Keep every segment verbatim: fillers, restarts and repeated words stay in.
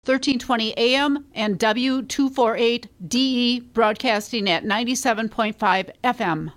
thirteen twenty A M and W two forty-eight D E, broadcasting at ninety-seven point five F M.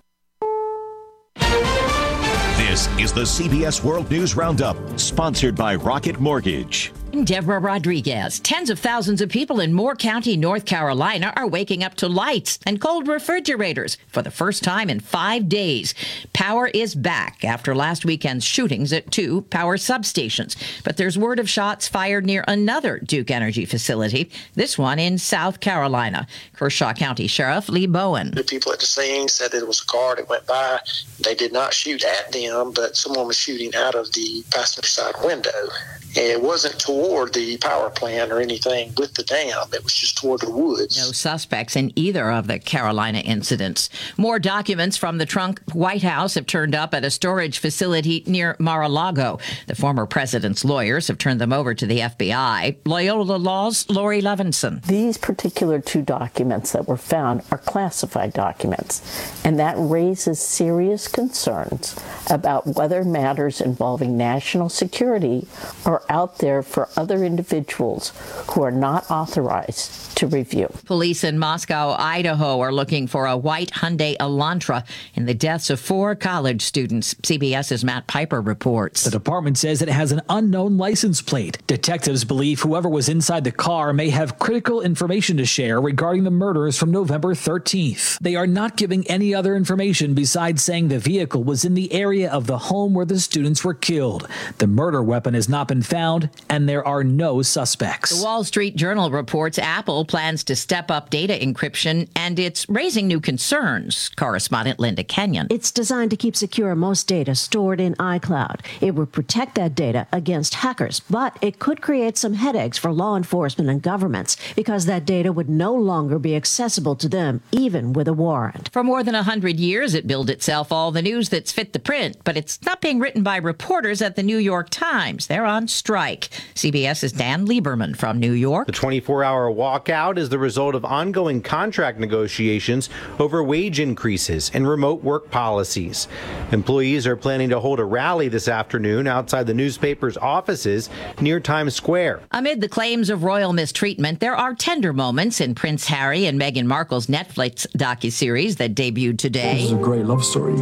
This is the C B S World News Roundup, sponsored by Rocket Mortgage. Deborah Rodriguez. Tens of thousands of people in Moore County, North Carolina are waking up to lights and cold refrigerators for the first time in five days. Power is back after last weekend's shootings at two power substations. But there's word of shots fired near another Duke Energy facility, this one in South Carolina. Kershaw County Sheriff Lee Bowen. The people at the scene said that it was a car that went by. They did not shoot at them, but someone was shooting out of the passenger side window. And it wasn't toward the power plant or anything with the dam. It was just toward the woods. No suspects in either of the Carolina incidents. More documents from the Trump White House have turned up at a storage facility near Mar-a-Lago. The former president's lawyers have turned them over to the F B I. Loyola Law's Lori Levinson. These particular two documents that were found are classified documents, and that raises serious concerns about whether matters involving national security are out there for other individuals who are not authorized to review. Police in Moscow, Idaho are looking for a white Hyundai Elantra in the deaths of four college students. CBS's Matt Piper reports. The department says it has an unknown license plate. Detectives believe whoever was inside the car may have critical information to share regarding the murders from November thirteenth. They are not giving any other information besides saying the vehicle was in the area of the home where the students were killed. The murder weapon has not been found, and there are no suspects. The Wall Street Journal reports Apple plans to step up data encryption, and it's raising new concerns. Correspondent Linda Kenyon. It's designed to keep secure most data stored in iCloud. It would protect that data against hackers, but it could create some headaches for law enforcement and governments because that data would no longer be accessible to them, even with a warrant. For more than one hundred years, it billed itself all the news that's fit the print, but it's not being written by reporters at the New York Times. They're on strike. CBS's Dan Lieberman from New York. The twenty-four hour walkout is the result of ongoing contract negotiations over wage increases and remote work policies. Employees are planning to hold a rally this afternoon outside the newspaper's offices near Times Square. Amid the claims of royal mistreatment, there are tender moments in Prince Harry and Meghan Markle's Netflix docuseries that debuted today. This is a great love story.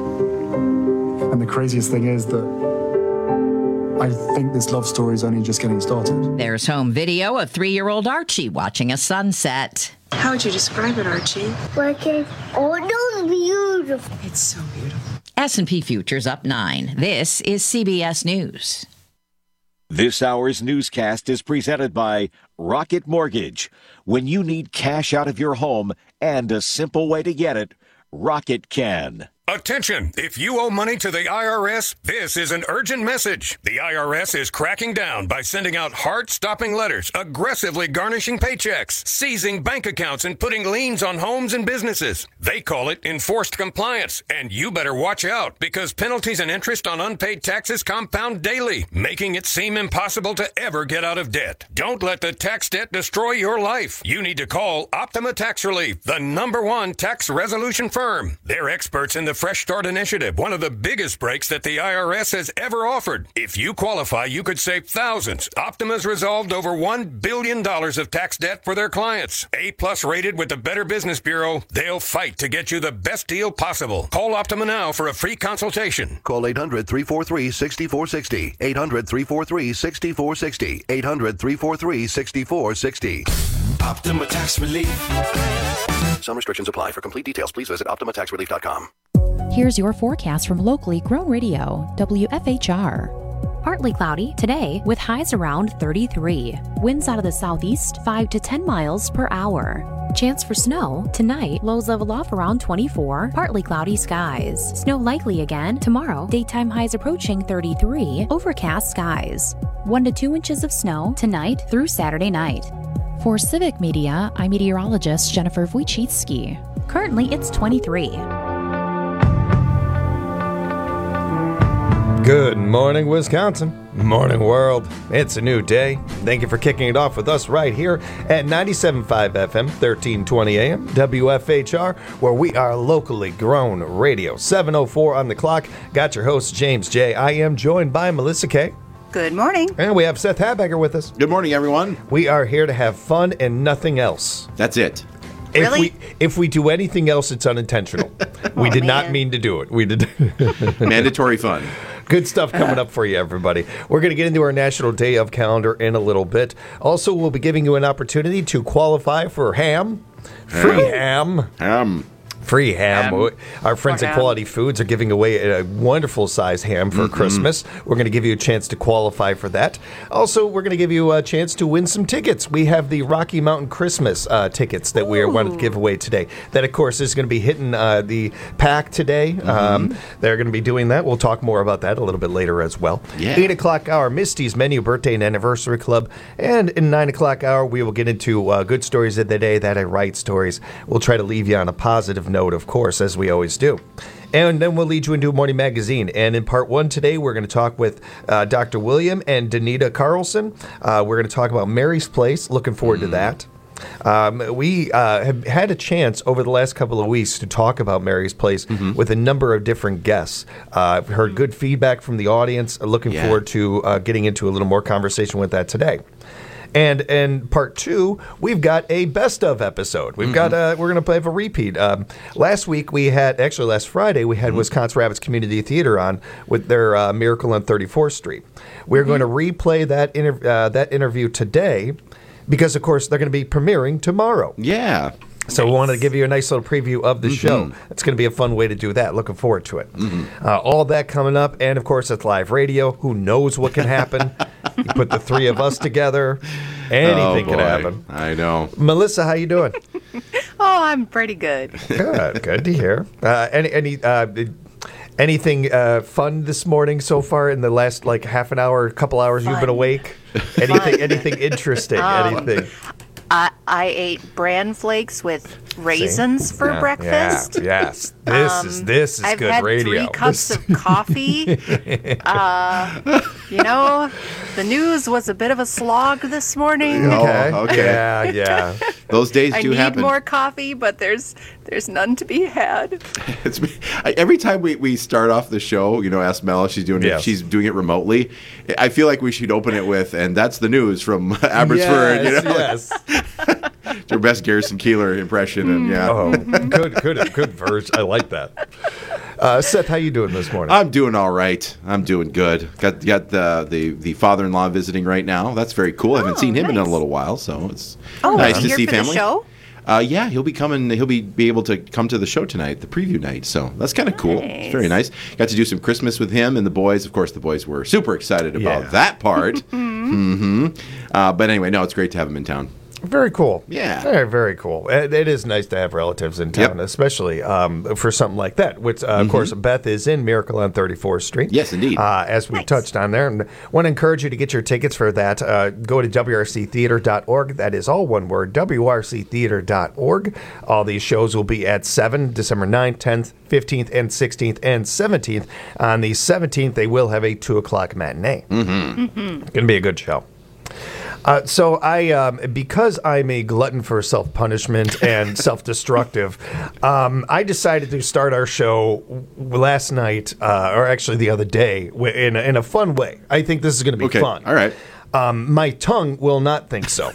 And the craziest thing is that I think this love story is only just getting started. There's home video of three-year-old Archie watching a sunset. How would you describe it, Archie? Like it's all beautiful. It's so beautiful. S and P Futures up nine. This is C B S News. This hour's newscast is presented by Rocket Mortgage. When you need cash out of your home and a simple way to get it, Rocket can. Attention! If you owe money to the I R S, this is an urgent message. The I R S is cracking down by sending out heart-stopping letters, aggressively garnishing paychecks, seizing bank accounts, and putting liens on homes and businesses. They call it enforced compliance, and you better watch out because penalties and interest on unpaid taxes compound daily, making it seem impossible to ever get out of debt. Don't let the tax debt destroy your life. You need to call Optima Tax Relief, the number one tax resolution firm. They're experts in the Fresh Start Initiative, one of the biggest breaks that the I R S has ever offered. If you qualify, you could save thousands. Optima's resolved over one billion dollars of tax debt for their clients. A-plus rated with the Better Business Bureau, they'll fight to get you the best deal possible. Call Optima now for a free consultation. Call eight hundred, three four three, six four six zero. eight hundred, three four three, six four six zero. eight hundred, three four three, six four six zero. Optima Tax Relief. Some restrictions apply. For complete details, please visit optima tax relief dot com. Here's your forecast from locally grown radio, W F H R. Partly cloudy today with highs around thirty-three. Winds out of the southeast five to ten miles per hour. Chance for snow tonight, lows level off around twenty-four, partly cloudy skies. Snow likely again tomorrow, daytime highs approaching thirty-three, overcast skies. one to two inches of snow tonight through Saturday night. For Civic Media, I'm meteorologist Jennifer Wojcicki. Currently, it's twenty-three. Good morning, Wisconsin. Morning, world. It's a new day. Thank you for kicking it off with us right here at ninety-seven point five F M, thirteen twenty A M, W F H R, where we are locally grown radio. seven oh four on the clock. Got your host, James J. I am joined by Melissa K. Good morning. And we have Seth Habecker with us. Good morning, everyone. We are here to have fun and nothing else. That's it. If Really? we if we do anything else, it's unintentional. we Oh, did not man. mean to do it. We did. Mandatory fun. Good stuff coming up for you, everybody. We're going to get into our National Day of calendar in a little bit. Also, we'll be giving you an opportunity to qualify for ham. Free ham. Ham. Free ham. Ham. Our friends For at ham. Quality Foods are giving away a wonderful size ham for Mm-hmm. Christmas. We're going to give you a chance to qualify for that. Also, we're going to give you a chance to win some tickets. We have the Rocky Mountain Christmas uh, tickets that we wanted to give away today. That, of course, is going to be hitting uh, the pack today. Mm-hmm. Um, they're going to be doing that. We'll talk more about that a little bit later as well. Yeah. eight o'clock hour, Misty's Menu Birthday and Anniversary Club. And in nine o'clock hour, we will get into uh, good stories of the day that I write stories. We'll try to leave you on a positive note, of course, as we always do. And then we'll lead you into a morning magazine. And in part one today, we're going to talk with uh, Doctor William and Danita Carlson. Uh, we're going to talk about Mary's Place. Looking forward to that. Um, we uh, have had a chance over the last couple of weeks to talk about Mary's Place with a number of different guests. Uh, I've heard good feedback from the audience. Looking Yeah. forward to uh, getting into a little more conversation with that today. And in part two, we've got a best of episode. We've got uh, we're going to have a repeat. Um, last week we had actually last Friday we had Wisconsin Rapids Community Theater on with their uh, Miracle on thirty-fourth Street. We're going to replay that inter- uh, that interview today because of course they're going to be premiering tomorrow. Yeah. So we wanted to give you a nice little preview of the show. It's going to be a fun way to do that. Looking forward to it. Uh, all that coming up, and of course it's live radio. Who knows what can happen? You put the three of us together, anything oh, can boy. happen. I know. Melissa, how you doing? Oh, I'm pretty good. Good, good to hear. Uh, any any uh, anything uh, fun this morning so far in the last like half an hour, couple hours you've been awake? Anything anything interesting? Um, anything? I, I ate bran flakes with raisins for Yeah, breakfast. Yeah, yes, this Um, is this is I've good had radio. three cups of coffee. uh, you know, the news was a bit of a slog this morning. Okay. Oh, okay. Yeah, yeah. Those days I do need happen. more coffee, but there's there's none to be had. It's I, every time we, we start off the show, you know, ask Mel if she's doing it. Yes. She's doing it remotely. I feel like we should open it with, and that's the news from Abbotsford. Yes, you know, yes. It's your best Garrison Keeler impression, and yeah. Oh, good, good, good verse. I like that. Uh, Seth, how you doing this morning? I'm doing all right. I'm doing good. Got got the the, the father-in-law visiting right now. That's very cool. I haven't Oh, seen him in a nice. little while, so it's Oh, nice is to he here see for the family. show? Uh, yeah, he'll be coming. He'll be be able to come to the show tonight, the preview night. So that's kind of cool. It's very nice. Got to do some Christmas with him and the boys. Of course, the boys were super excited about Yeah. that part. mm-hmm. uh, but anyway, no, it's great to have him in town. Very cool. Yeah. Very, very cool. It, it is nice to have relatives in town, Yep. especially um, for something like that. Which, uh, of course, Beth is in Miracle on thirty-fourth Street. Yes, indeed. Uh, as we touched on there. And want to encourage you to get your tickets for that. Uh, go to W R C theater dot org. That is all one word, W R C theater dot org. All these shows will be at seven, December ninth, tenth, fifteenth, and sixteenth, and seventeenth. On the seventeenth, they will have a two o'clock matinee. Mm-hmm. Going to be a good show. Uh, so I, um, because I'm a glutton for self-punishment and self-destructive, um, I decided to start our show w- last night, uh, or actually the other day, w- in a, in a fun way. I think this is going to be Okay. fun. All right. Um, my tongue will not think so.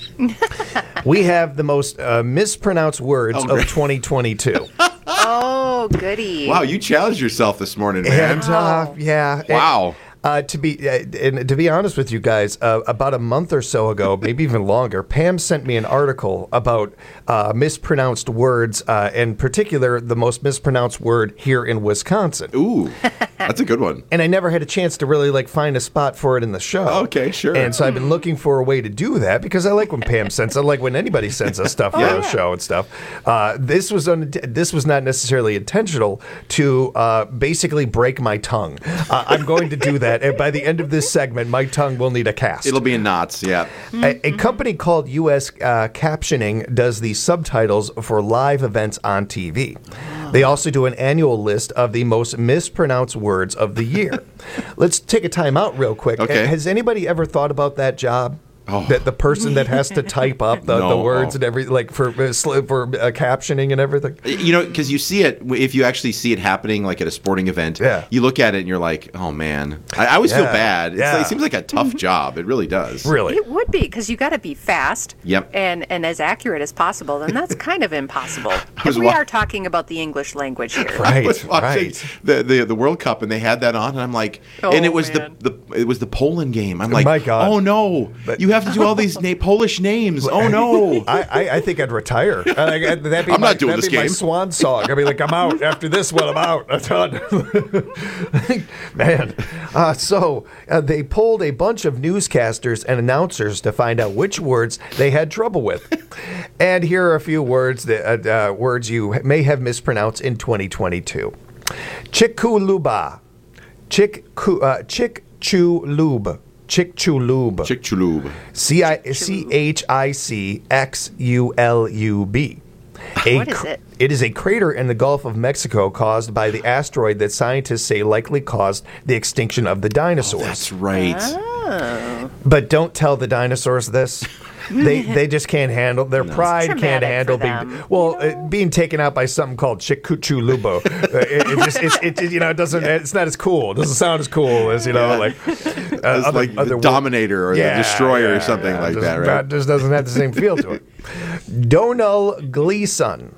We have the most uh, mispronounced words Oh, of great. twenty twenty-two. Oh, goody. Wow, you challenged yourself this morning, man. And uh, yeah, and, Wow. Uh, to be uh, and to be honest with you guys, uh, about a month or so ago, maybe even longer, Pam sent me an article about uh, mispronounced words, uh, in particular, the most mispronounced word here in Wisconsin. Ooh, that's a good one. And I never had a chance to really like find a spot for it in the show. Okay, sure. And so I've been looking for a way to do that because I like when Pam sends. I like when anybody sends us stuff for Oh, the yeah. show and stuff. Uh, this was un- this was not necessarily intentional to uh, basically break my tongue. Uh, I'm going to do that, and by the end of this segment, my tongue will need a cast. It'll be in knots, yeah. A, a company called U S Uh, Captioning does the subtitles for live events on T V. They also do an annual list of the most mispronounced words of the year. Let's take a time out real quick. Okay. Has anybody ever thought about that job? Oh. That the person that has to type up the, No. the words and everything, like for uh, sl- for uh, captioning and everything. You know, because you see it, if you actually see it happening, like at a sporting event, Yeah. you look at it and you're like, oh man. I, I always feel Yeah. bad. It's Yeah. like, it seems like a tough job. It really does. Really? It would be, because you got to be fast Yep. and, and as accurate as possible, and that's kind of impossible. was And we wa- are talking about the English language here. I was watching the, the the World Cup and they had that on, and I'm like, Oh, and it was man. the, the it was the Poland game. I'm like, My God. oh no, you have to do all these na- Polish names. Oh no. I, I, I think I'd retire. Uh, like, uh, that'd be I'm my, not doing that'd this be my game. swan song. I'd be like, I'm out. After this one, I'm out. I'm done. Man. Uh, so uh, they pulled a bunch of newscasters and announcers to find out which words they had trouble with. And here are a few words that uh, uh, words you may have mispronounced in twenty twenty-two. Chikuluba. Chick-cu- uh, Chick-chu-lube. Chick-chu-lube. Chick-chu-lube. C I C H I C X U L U B. A What is cr- it? It is a crater in the Gulf of Mexico caused by the asteroid that scientists say likely caused the extinction of the dinosaurs. That's right. Oh. But don't tell the dinosaurs this. They they just can't handle their pride can't traumatic handle for being them, well uh, being taken out by something called Chikuchu Lubo. uh, it, it just it's, it, you know it doesn't it's not as cool. It doesn't sound as cool as you know Yeah. like uh, It's other, like other the wo- Dominator or Yeah, the Destroyer yeah, or something yeah. like Just- that, right? just doesn't have the same feel to it. Donal Gleeson.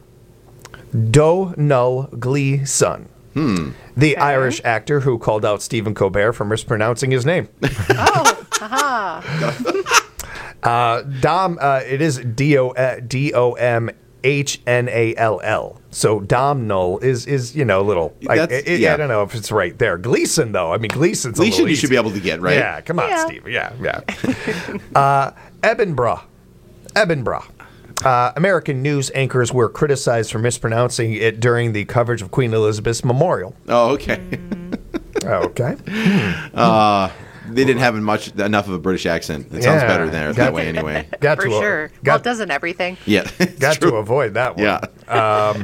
Donal Gleeson. Hmm. The Irish actor who called out Stephen Colbert for mispronouncing his name. Oh, haha. Uh, Dom, uh, it is D O uh, D O M H N A L L. So Domhnall is is you know a little. I, That's- it- yeah. I don't know if it's right there. Gleason though. I mean Gleason's a Gleason little you should easy. be able to get, right? Yeah, come on, Yeah. Steve. Yeah, yeah. uh, Edinburgh, Edinburgh. Uh, American news anchors were criticized for mispronouncing it during the coverage of Queen Elizabeth's memorial. Oh, okay. Okay. uh, they didn't have much enough of a British accent. It sounds Yeah. better there Got- that way anyway. Got For to a- sure. well, got- it doesn't everything. Yeah. Got to avoid that one. Yeah. Um,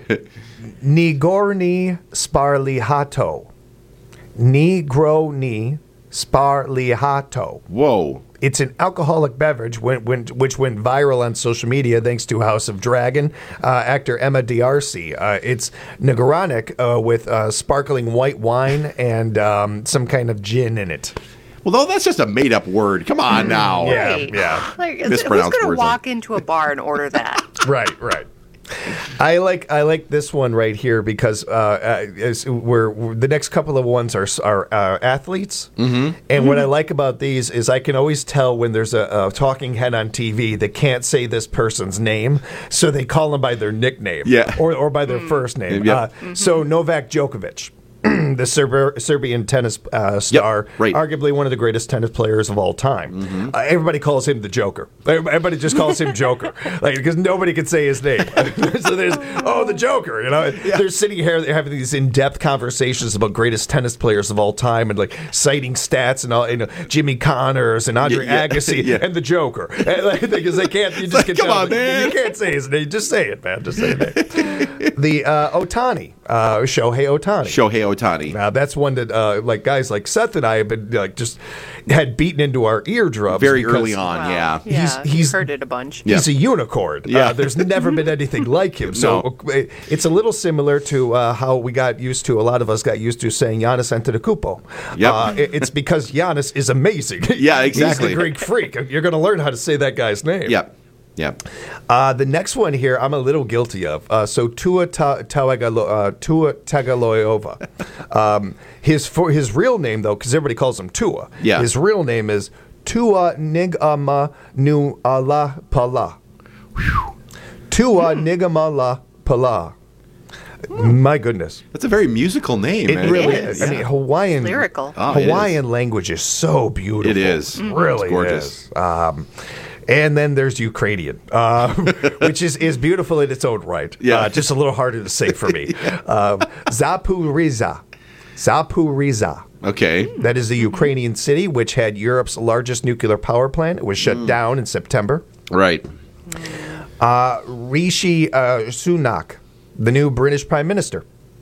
Nigorny Sparlihato. Negroni Sparlihato. Whoa. It's an alcoholic beverage when, when, which went viral on social media thanks to House of Dragon uh, actor Emma D'Arcy. Uh, it's Negronic uh, with uh, sparkling white wine and um, some kind of gin in it. Well, though, that's just a made-up word. Come on now. Yeah, Right. yeah. Like, who's Mispronounced going to words walk into a bar and order that? Right, right. I like I like this one right here because uh, uh, is- we're, we're- the next couple of ones are are uh, athletes, mm-hmm. and what I like about these is I can always tell when there's a, a talking head on T V that can't say this person's name, so they call them by their nickname, Yeah. or or by their first name. Yep. Uh, So Novak Djokovic. The Serb- Serbian tennis uh, star, right. arguably one of the greatest tennis players of all time. Uh, everybody calls him the Joker. Everybody just calls him Joker, like because nobody can say his name. So there's oh the Joker, you know. They're sitting here, they're having these in-depth conversations about greatest tennis players of all time and like citing stats and all, you know, Jimmy Connors and Andre Yeah, yeah, Agassi yeah. and the Joker, and, like, because they can't. You just like, can come tell on, that- man. You can't say his name. Just say it, man. Just say it. The uh, Otani, uh, Shohei Otani. Shohei Otani. Now that's one that uh, like guys like Seth and I have been like just had beaten into our eardrums Very because early on, yeah. Yeah, He's- he's, he's- heard it a bunch. He's a unicorn. Yeah. Uh, there's never been anything like him. So uh, it's a little similar to uh, how we got used to, a lot of us got used to saying Giannis Antetokounmpo. Yep. Uh, it- it's because Giannis is amazing. Yeah, exactly. He's the Greek freak. You're going to learn how to say that guy's name. Yep. Yep. Uh, the next one here, I'm a little guilty of. Uh, so Tua Ta- Tagovailoa, uh, Tua Tagovailoa. um, his for his real name though, because everybody calls him Tua. Yeah. His real name is Tua Nigama Nu Allah Pala. Tua Nigamala Pala. My goodness. That's a very musical name. It man. really is. is. I mean, Hawaiian Lyrical. Oh, it Hawaiian language is so beautiful. It is. Mhm. Really It's gorgeous. is. Um, and then there's Ukrainian, uh, which is, is beautiful in its own right. Yeah. Uh, just a little harder to say for me. um, Zaporižžia. Zaporižžia. Okay. That is the Ukrainian city which had Europe's largest nuclear power plant. It was shut Mm. down in September. Right. Uh, Rishi uh, Sunak, the new British Prime Minister.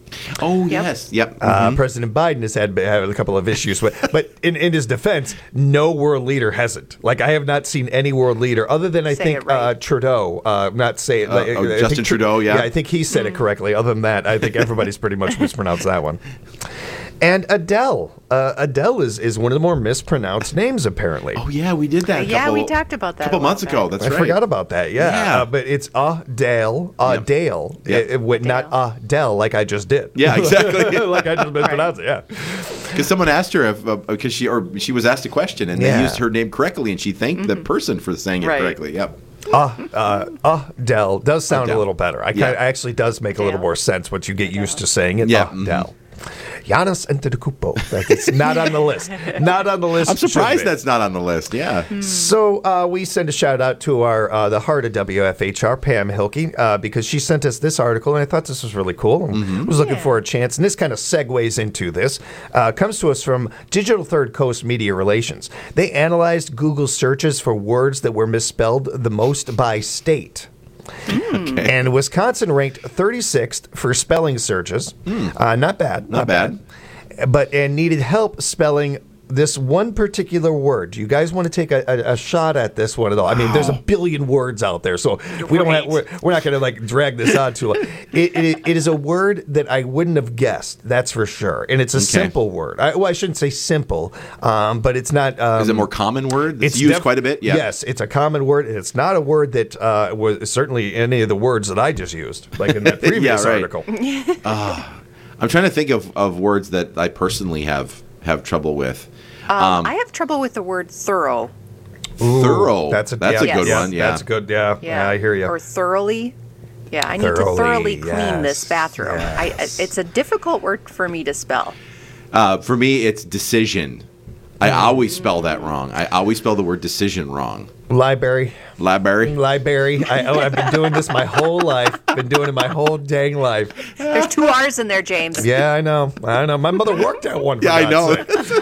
Oh, yep. yes. Yep. Uh, Mhm. President Biden has had, had a couple of issues with, but in, in his defense, no world leader hasn't. Like, I have not seen any world leader other than I Say think it right. uh, Trudeau. Uh, not say it. Uh, like, oh, I Justin think, Trudeau, yeah. Yeah, I think he said it correctly. Other than that, I think everybody's pretty much mispronounced that one. And Adele. Uh, Adele is, is one of the more mispronounced names, apparently. Oh, yeah, we did that. A yeah, couple, we talked about that a couple a months while ago. back. That's I right. forgot about that. Yeah, Yeah. Uh, but it's Adele, Adele, Yeah. It- it would- not Adele, like I just did. Yeah, exactly. like I just mispronounced it. Yeah. Because someone asked her if because she or she was asked a question and Yeah. they used her name correctly and she thanked the person for saying it Right. correctly. Yep. Uh, uh, Adele does sound Adele. a little better. I Yeah. kind actually does make a little Adele. more sense once you get used to saying it. Yeah. Adele. Giannis Antetokounmpo. That is not on the list. Not on the list. I'm Should surprised be. that's not on the list. Yeah. So uh, we send a shout out to our uh, the heart of W F H R, Pam Hilke, uh, because she sent us this article, and I thought this was really cool. And Mm-hmm. was looking for a chance, and this kind of segues into this. Uh, comes to us from Digital Third Coast Media Relations. They analyzed Google searches for words that were misspelled the most by state. Okay. And Wisconsin ranked thirty-sixth for spelling searches. Uh, not bad. Not bad. But and needed help spelling this one particular word. Do you guys want to take a, a, a shot at this one at all? I mean, there's a billion words out there, so we don't have, we're, we're not going to like drag this on too long. It, it, it is a word that I wouldn't have guessed, that's for sure. And it's a Okay. simple word. I, well, I shouldn't say simple, um, but it's not. Um, Is it a more common word? It's, used def- quite a bit. Yeah. Yes, it's a common word, and it's not a word that uh, was certainly any of the words that I just used, like in that previous right. article. I'm trying to think of, of words that I personally have have trouble with. Um, I have trouble with the word thorough. Ooh, Thorough. That's a, That's yeah, a good yes, one. Yeah. That's good. Yeah, yeah, I hear you. Or thoroughly. Yeah, I need to Thoroughly, thoroughly clean yes, this bathroom. I, yes. it's a difficult word for me to spell. Uh, for me, it's decision. I always spell that wrong. I always spell the word decision wrong. Library. Library. Library. I, oh, I've been doing this my whole life. Been doing it my whole dang life. There's two R's in there, James. Yeah, I know. I know. My mother worked at one. For Yeah, I know. God's sake.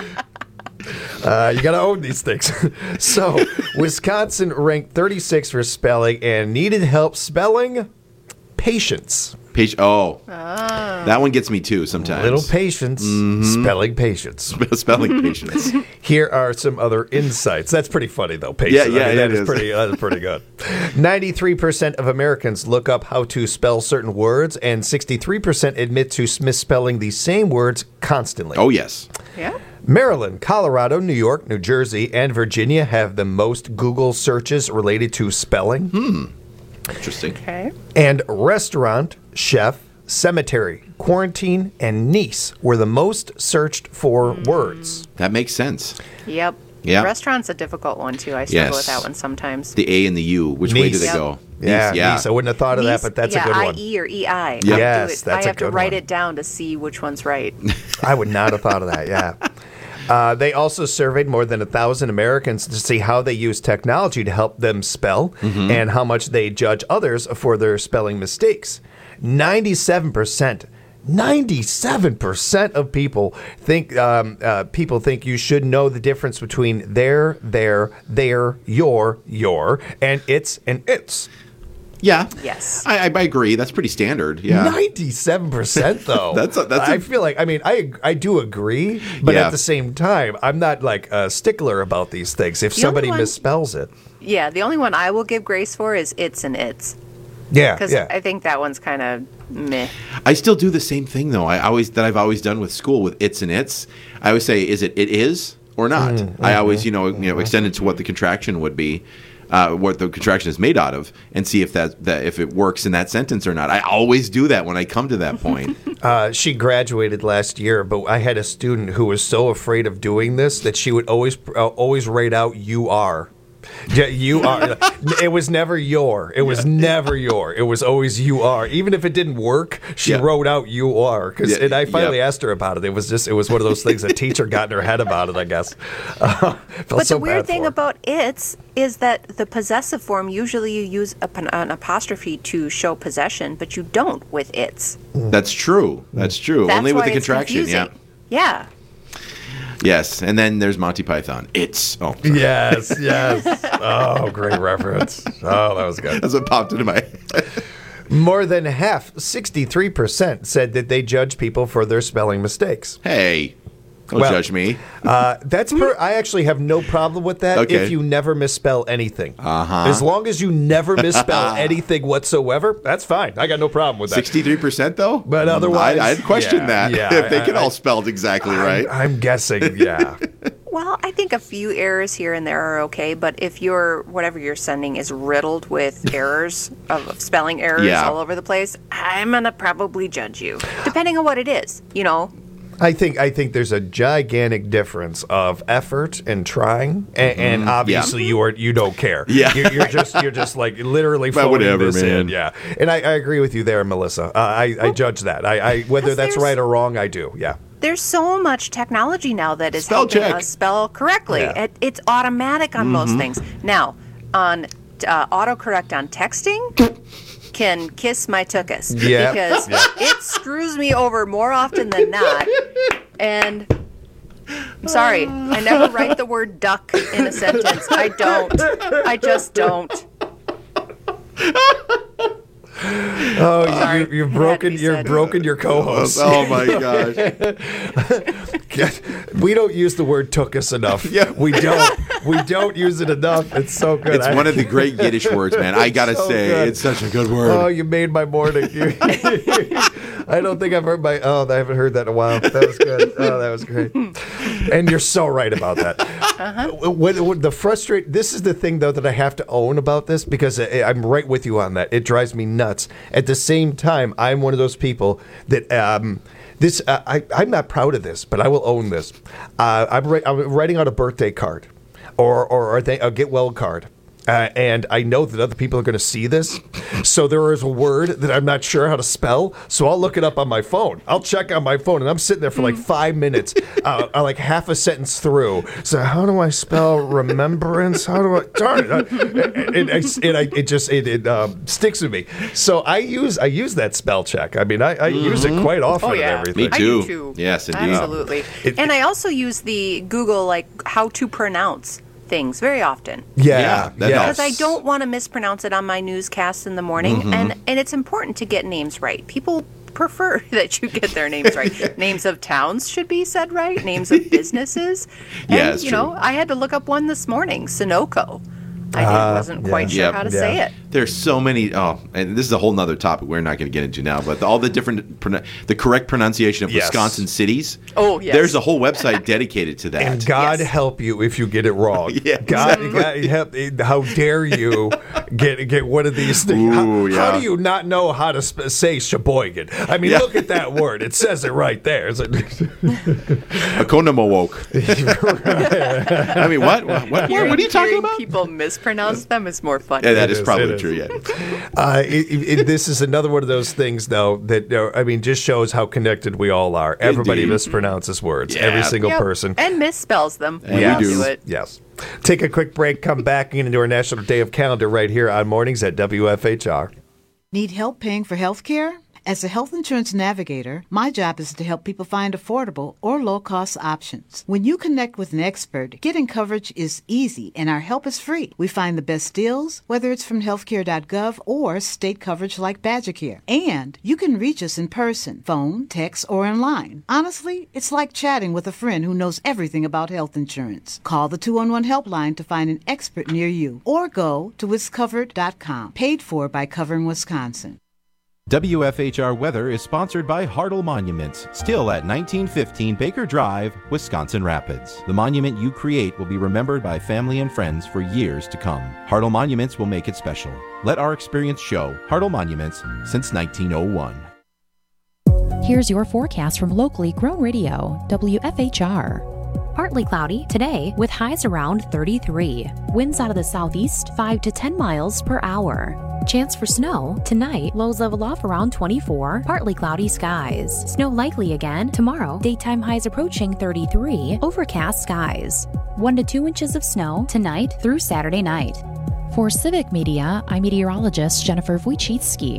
Uh, you got to own these things. So, Wisconsin ranked thirty-six for spelling and needed help spelling patience. Page. Oh, that one gets me too sometimes. Little patience, spelling patience. spelling patience. Here are some other insights. That's pretty funny, though. Patience. Yeah, yeah, I mean, yeah, that it is is. pretty. That is pretty good. Ninety-three percent of Americans look up how to spell certain words, and sixty-three percent admit to misspelling the same words constantly. Oh yes. Yeah. Maryland, Colorado, New York, New Jersey, and Virginia have the most Google searches related to spelling. Hmm. Interesting. Okay. And restaurant, chef, cemetery, quarantine, and niece were the most searched for words. That makes sense. Yep. Yeah. Restaurant's a difficult one, too. I struggle Yes. with that one sometimes. The A and the U. Which way do Niece. they Yep. go? Yeah, Niece, yeah. niece. I wouldn't have thought of that, Niece- but that's yeah, a good one. I E or E I. Yep. I do Yes, it- that's I a have to good write one. it down to see which one's right. I would not have thought of that, yeah. Uh, they also surveyed more than a thousand Americans to see how they use technology to help them spell Mm-hmm. and how much they judge others for their spelling mistakes. ninety-seven percent. ninety-seven percent of people think um, uh, people think you should know the difference between their, their, their, your, your, and it's and it's. Yeah. Yes. I, I, I agree. That's pretty standard. Yeah. ninety-seven percent though. That's a- that's a- I feel like I mean I I do agree, but Yeah. at the same time, I'm not like a stickler about these things. If The somebody only one- misspells it, Yeah, the only one I will give grace for is it's and it's. yeah, Because yeah. I think that one's kind of meh. I still do the same thing though. I always that I've always done with school with it's and it's. I always say, is it it is or not? Mm-hmm. I always you know you know extend it to what the contraction would be. Uh, what the contraction is made out of, and see if that, that if it works in that sentence or not. I always do that when I come to that point. Uh, she graduated last year, but I had a student who was so afraid of doing this that she would always uh, always write out "you are." Yeah, you are. It was never your. It was never your. It was always you are. Even if it didn't work, she Yeah. wrote out you are. Cause, Yeah, and I finally yeah. asked her about it. It was just. It was one of those things a teacher got in her head about it. I guess. Uh, felt But so the weird bad thing for her. about it's is that the possessive form, usually you use a, an apostrophe to show possession, but you don't with it's. That's true. That's true. That's Only with why the it's contraction. Yeah. confusing. Yeah. Yes. And then there's Monty Python. It's. Oh. sorry. Yes, yes. Oh, great reference. Oh, that was good. That's what popped into my head. More than half, sixty-three percent, said that they judge people for their spelling mistakes. Hey. Don't well, judge me. Uh, that's per- I actually have no problem with that Okay. if you never misspell anything. Uh-huh. As long as you never misspell anything whatsoever, that's fine. I got no problem with that. sixty-three percent though? But otherwise... I, I'd question yeah, that yeah, if they I- could I- all spelled exactly I'm- right. I'm guessing, yeah. Well, I think a few errors here and there are okay, but if your whatever you're sending is riddled with errors of, of spelling errors Yeah. all over the place, I'm gonna probably judge you, depending on what it is. You know, I think I think there's a gigantic difference of effort and trying, and, and Mhm. obviously Yeah. you are you don't care. Yeah. you're, you're just you're just like literally But phoning whatever, this man. in. Yeah, and I, I agree with you there, Melissa. Uh, I I judge that. I, I whether that's there's- right or wrong, I do. Yeah. there's so much technology now that is Spell helping check. us spell correctly. Yeah. It, it's automatic on most Mhm. things. Now, on uh, autocorrect on texting, can kiss my tuchus Yeah. because Yeah. it screws me over more often than not. And I'm sorry, I never write the word duck in a sentence. I don't. I just don't. Oh, you, you, you've broken you've broken your co-host. Oh, my gosh. We don't use the word took us enough. Yeah. We don't. We don't use it enough. It's so good. It's I- one of the great Yiddish words, man. I gotta It's so say, good. it's such a good word. Oh, you made my morning. You- I don't think I've heard my. Oh, I haven't heard that in a while. That was good. Oh, that was great. And you're so right about that. Uh-huh. What, what the frustrate. This is the thing though that I have to own about this because I, I'm right with you on that. It drives me nuts. At the same time, I'm one of those people that. Um, This uh, I, I'm not proud of this, but I will own this. Uh, I'm, ri- I'm writing out a birthday card, or or, or a get well card, uh, and I know that other people are going to see this. So there is a word that I'm not sure how to spell, so I'll look it up on my phone. I'll check on my phone, and I'm sitting there for like five minutes, uh, uh, like half a sentence through. So how do I spell remembrance? How do I? Darn it! Uh, it, it, it, I- it just it, it um, sticks with me. So I use I use that spell check. I mean I, I use it quite often. Oh, and yeah. everything. Me I too. do too. Yes, indeed. Absolutely. It- and I also use the Google, like, how to pronounce things very often. Yeah, Yeah, that yeah. Because I don't want to mispronounce it on my newscasts in the morning. Mhm. And, and it's important to get names right. People prefer that you get their names right. Names of towns should be said right. Names of businesses. And, Yeah, it's you true. know, I had to look up one this morning, Sunoco. I didn't- Ah, wasn't yeah. quite sure Yep. how to Yeah. say it. There's so many. Oh, and this is a whole nother topic we're not going to get into now. But all the different, pronou- the correct pronunciation of Yes. Wisconsin cities. Oh, yes. There's a whole website dedicated to that. And God help you if you get it wrong. Yeah, God, exactly. God help, how dare you get get one of these things? How, Ooh, how yeah. do you not know how to sp- say Sheboygan? I mean, Yeah. look at that word. It says it right there. It's like- Akonamawok. I mean, what? What, what, Hearing- what are you talking hearing about? people mispronounce them is more fun. Yeah, that It is is, probably it true. is. Yeah. Uh, it, it, this is another one of those things, though, that uh, I mean, just shows how connected we all are. Everybody Indeed. mispronounces words. Yeah. Every single Yep. person. And misspells them. And we I'll do. it. Yes. Take a quick break. Come back into our National Day of Calendar right here on Mornings at W F H R. Need help paying for health care? As a health insurance navigator, my job is to help people find affordable or low-cost options. When you connect with an expert, getting coverage is easy and our help is free. We find the best deals, whether it's from healthcare dot gov or state coverage like Badgercare. And you can reach us in person, phone, text, or online. Honestly, it's like chatting with a friend who knows everything about health insurance. Call the two one one helpline to find an expert near you or go to wiscovered dot com. Paid for by Covering Wisconsin. W F H R Weather is sponsored by Hartle Monuments, still at nineteen fifteen Baker Drive, Wisconsin Rapids. The monument you create will be remembered by family and friends for years to come. Hartle Monuments will make it special. Let our experience show. Hartle Monuments since nineteen oh one. Here's your forecast from locally grown radio, W F H R. Partly cloudy today with highs around thirty-three. Winds out of the southeast five to ten miles per hour. Chance for snow tonight, lows level off around twenty-four. Partly cloudy skies. Snow likely again tomorrow. Daytime highs approaching thirty-three. Overcast skies. One to two inches of snow tonight through Saturday night. For Civic Media, I'm meteorologist Jennifer Wojcicki.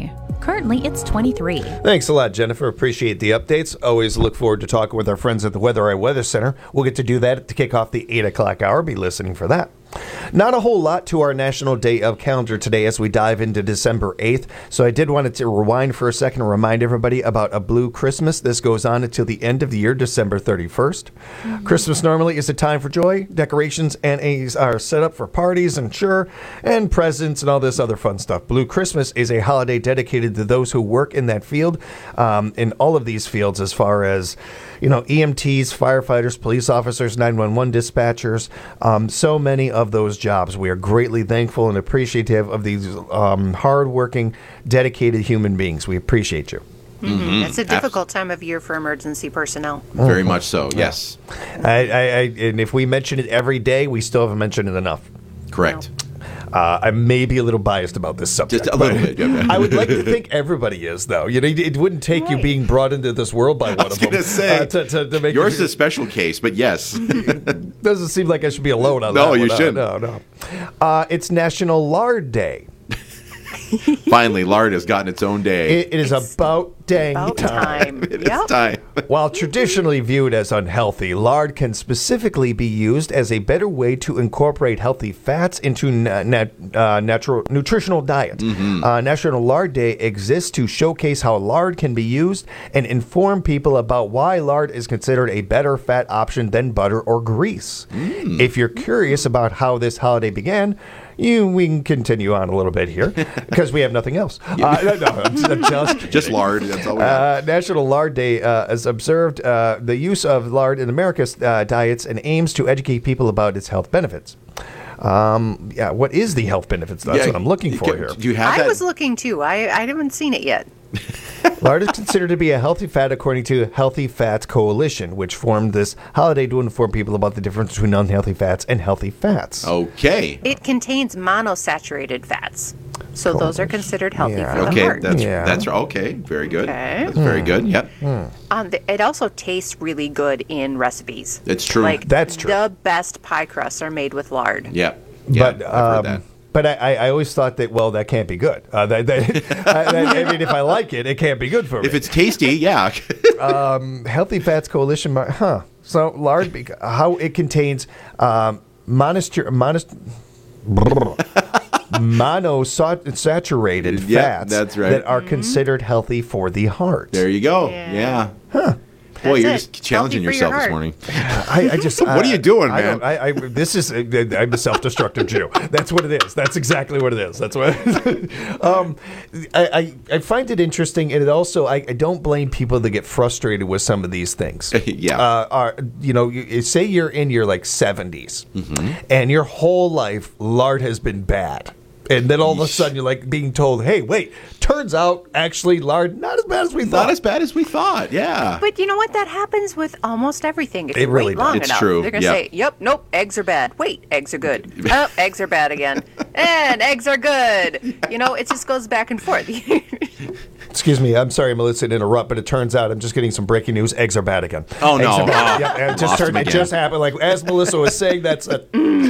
Currently, it's twenty-three. Thanks a lot, Jennifer. Appreciate the updates. Always look forward to talking with our friends at the Weather Eye Weather Center. We'll get to do that to kick off the eight o'clock hour. Be listening for that. Not a whole lot to our National Day of calendar today as we dive into December eighth. So I did want to rewind for a second and remind everybody about a blue Christmas. This goes on until the end of the year, December thirty-first. Mm-hmm. Christmas normally is a time for joy, decorations, and A's are set up for parties and sure, and presents and all this other fun stuff. Blue Christmas is a holiday dedicated to those who work in that field, um, in all of these fields as far as, you know, E M Ts, firefighters, police officers, nine one one dispatchers, um, so many of those jobs. We are greatly thankful and appreciative of these um, hardworking, dedicated human beings. We appreciate you. Mm-hmm. It's a difficult time of year for emergency personnel. Very much so, yes. I, I, I, and if we mention it every day, we still haven't mentioned it enough. Correct. Uh, I may be a little biased about this subject. Just a little bit. Yeah. I would like to think everybody is, though. You know, it wouldn't take right. you being brought into this world by one of them. Say, uh, to, to, to make yours is a special case, but yes. Doesn't seem like I should be alone on no, that. No, you one. shouldn't. No, no. Uh, it's National Lard Day. Finally, lard has gotten its own day. It, it is it's about dang about time. time. It yep. is time. While traditionally viewed as unhealthy, lard can specifically be used as a better way to incorporate healthy fats into na- nat- uh, natural nutritional diet. Mm-hmm. Uh, National Lard Day exists to showcase how lard can be used and inform people about why lard is considered a better fat option than butter or grease. Mm. If you're curious about how this holiday began, You, we can continue on a little bit here because we have nothing else. Uh, no, no, I'm just just lard. That's all we have. Uh, National Lard Day uh, is observed uh, the use of lard in America's uh, diets and aims to educate people about its health benefits. Um, yeah, what is the health benefits? That's Yeah, what I'm looking for can- here. Do you have I that? was looking too. I, I haven't seen it yet. Lard is considered to be a healthy fat according to Healthy Fats Coalition, which formed this holiday to inform people about the difference between unhealthy fats and healthy fats. Okay. It contains monosaturated fats. So those are considered healthy Yeah. for the Okay, heart. that's Yeah. that's okay. Very good. Okay. That's very good. Yep. Um, th- it also tastes really good in recipes. It's true. Like That's true. The best pie crusts are made with lard. Yep. Yeah, But I've heard um, that. but I, I I always thought that, well, that can't be good. Uh, that, that, I, I mean, if I like it, it can't be good for me. If it's tasty, yeah. um, Healthy Fats Coalition, mar- huh? So lard, bec- how it contains um, monostur- monost- monosaturated Yeah, fats that's right. that are considered healthy for the heart. There you go. Yeah. Yeah. Huh. Boy, That's you're it. just challenging Healthy for your yourself this heart. morning. I, I just What are you doing, I man? don't- I, I, this is I'm a self-destructive Jew. That's what it is. That's exactly what it is. That's what. um, I, I I find it interesting, and it also I, I don't blame people that get frustrated with some of these things. Yeah. Uh, are you know? You, say you're in your like seventies, Mm-hmm. and your whole life lard has been bad. And then all of a sudden you're like being told, hey, wait, turns out actually lard not as bad as we thought. Not as bad as we thought. Yeah. But you know what? That happens with almost everything. If It you really wait long does. It's enough, true. they're going to Yep. say, yep, nope, eggs are bad. Wait, eggs are good. Oh, eggs are bad again. And eggs are good. You know, it just goes back and forth. Excuse me, I'm sorry, Melissa, to interrupt, but it turns out I'm just getting some breaking news. Eggs are bad again. Oh, Eggs no. are bad. Oh, Yep, it just lost turned. them It again. just happened. Like as Melissa was saying, that's a.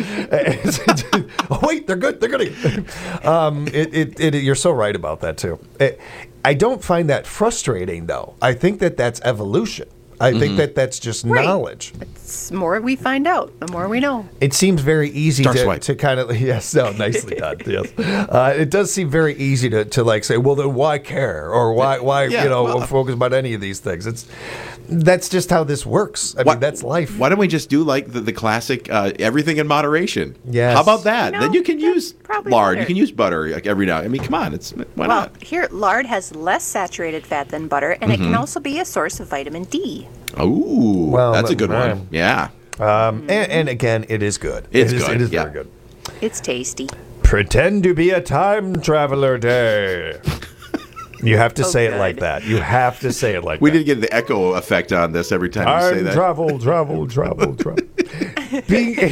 oh wait, they're good. They're good. Um, it, it, it, you're so right about that too. It, I don't find that frustrating though. I think that that's evolution. I think that that's just Right. knowledge. The more we find out, the more we know. It seems very easy Dark to, swipe. to kind of yes, no, nicely done. Yes, uh, it does seem very easy to, to like say, well, then why care or why why Yeah, you know well- focus about any of these things? It's that's just how this works. I Why- mean, that's life. Why don't we just do like the, the classic uh, everything in moderation? Yes. How about that? You then know, you can use probably lard. better. You can use butter like every now. I mean, come on. It's why Well, not? here, lard has less saturated fat than butter, and Mm-hmm. it can also be a source of vitamin D. Ooh, Well, that's a good right. one. Yeah. Um, and, and again, it is good. It's it is, good, It is yeah. very good. It's tasty. Pretend to be a time traveler day. You have to Oh, say it good. like that. You have to say it like We that. did get the echo effect on this every time you say Time that. travel, travel, travel, travel. being,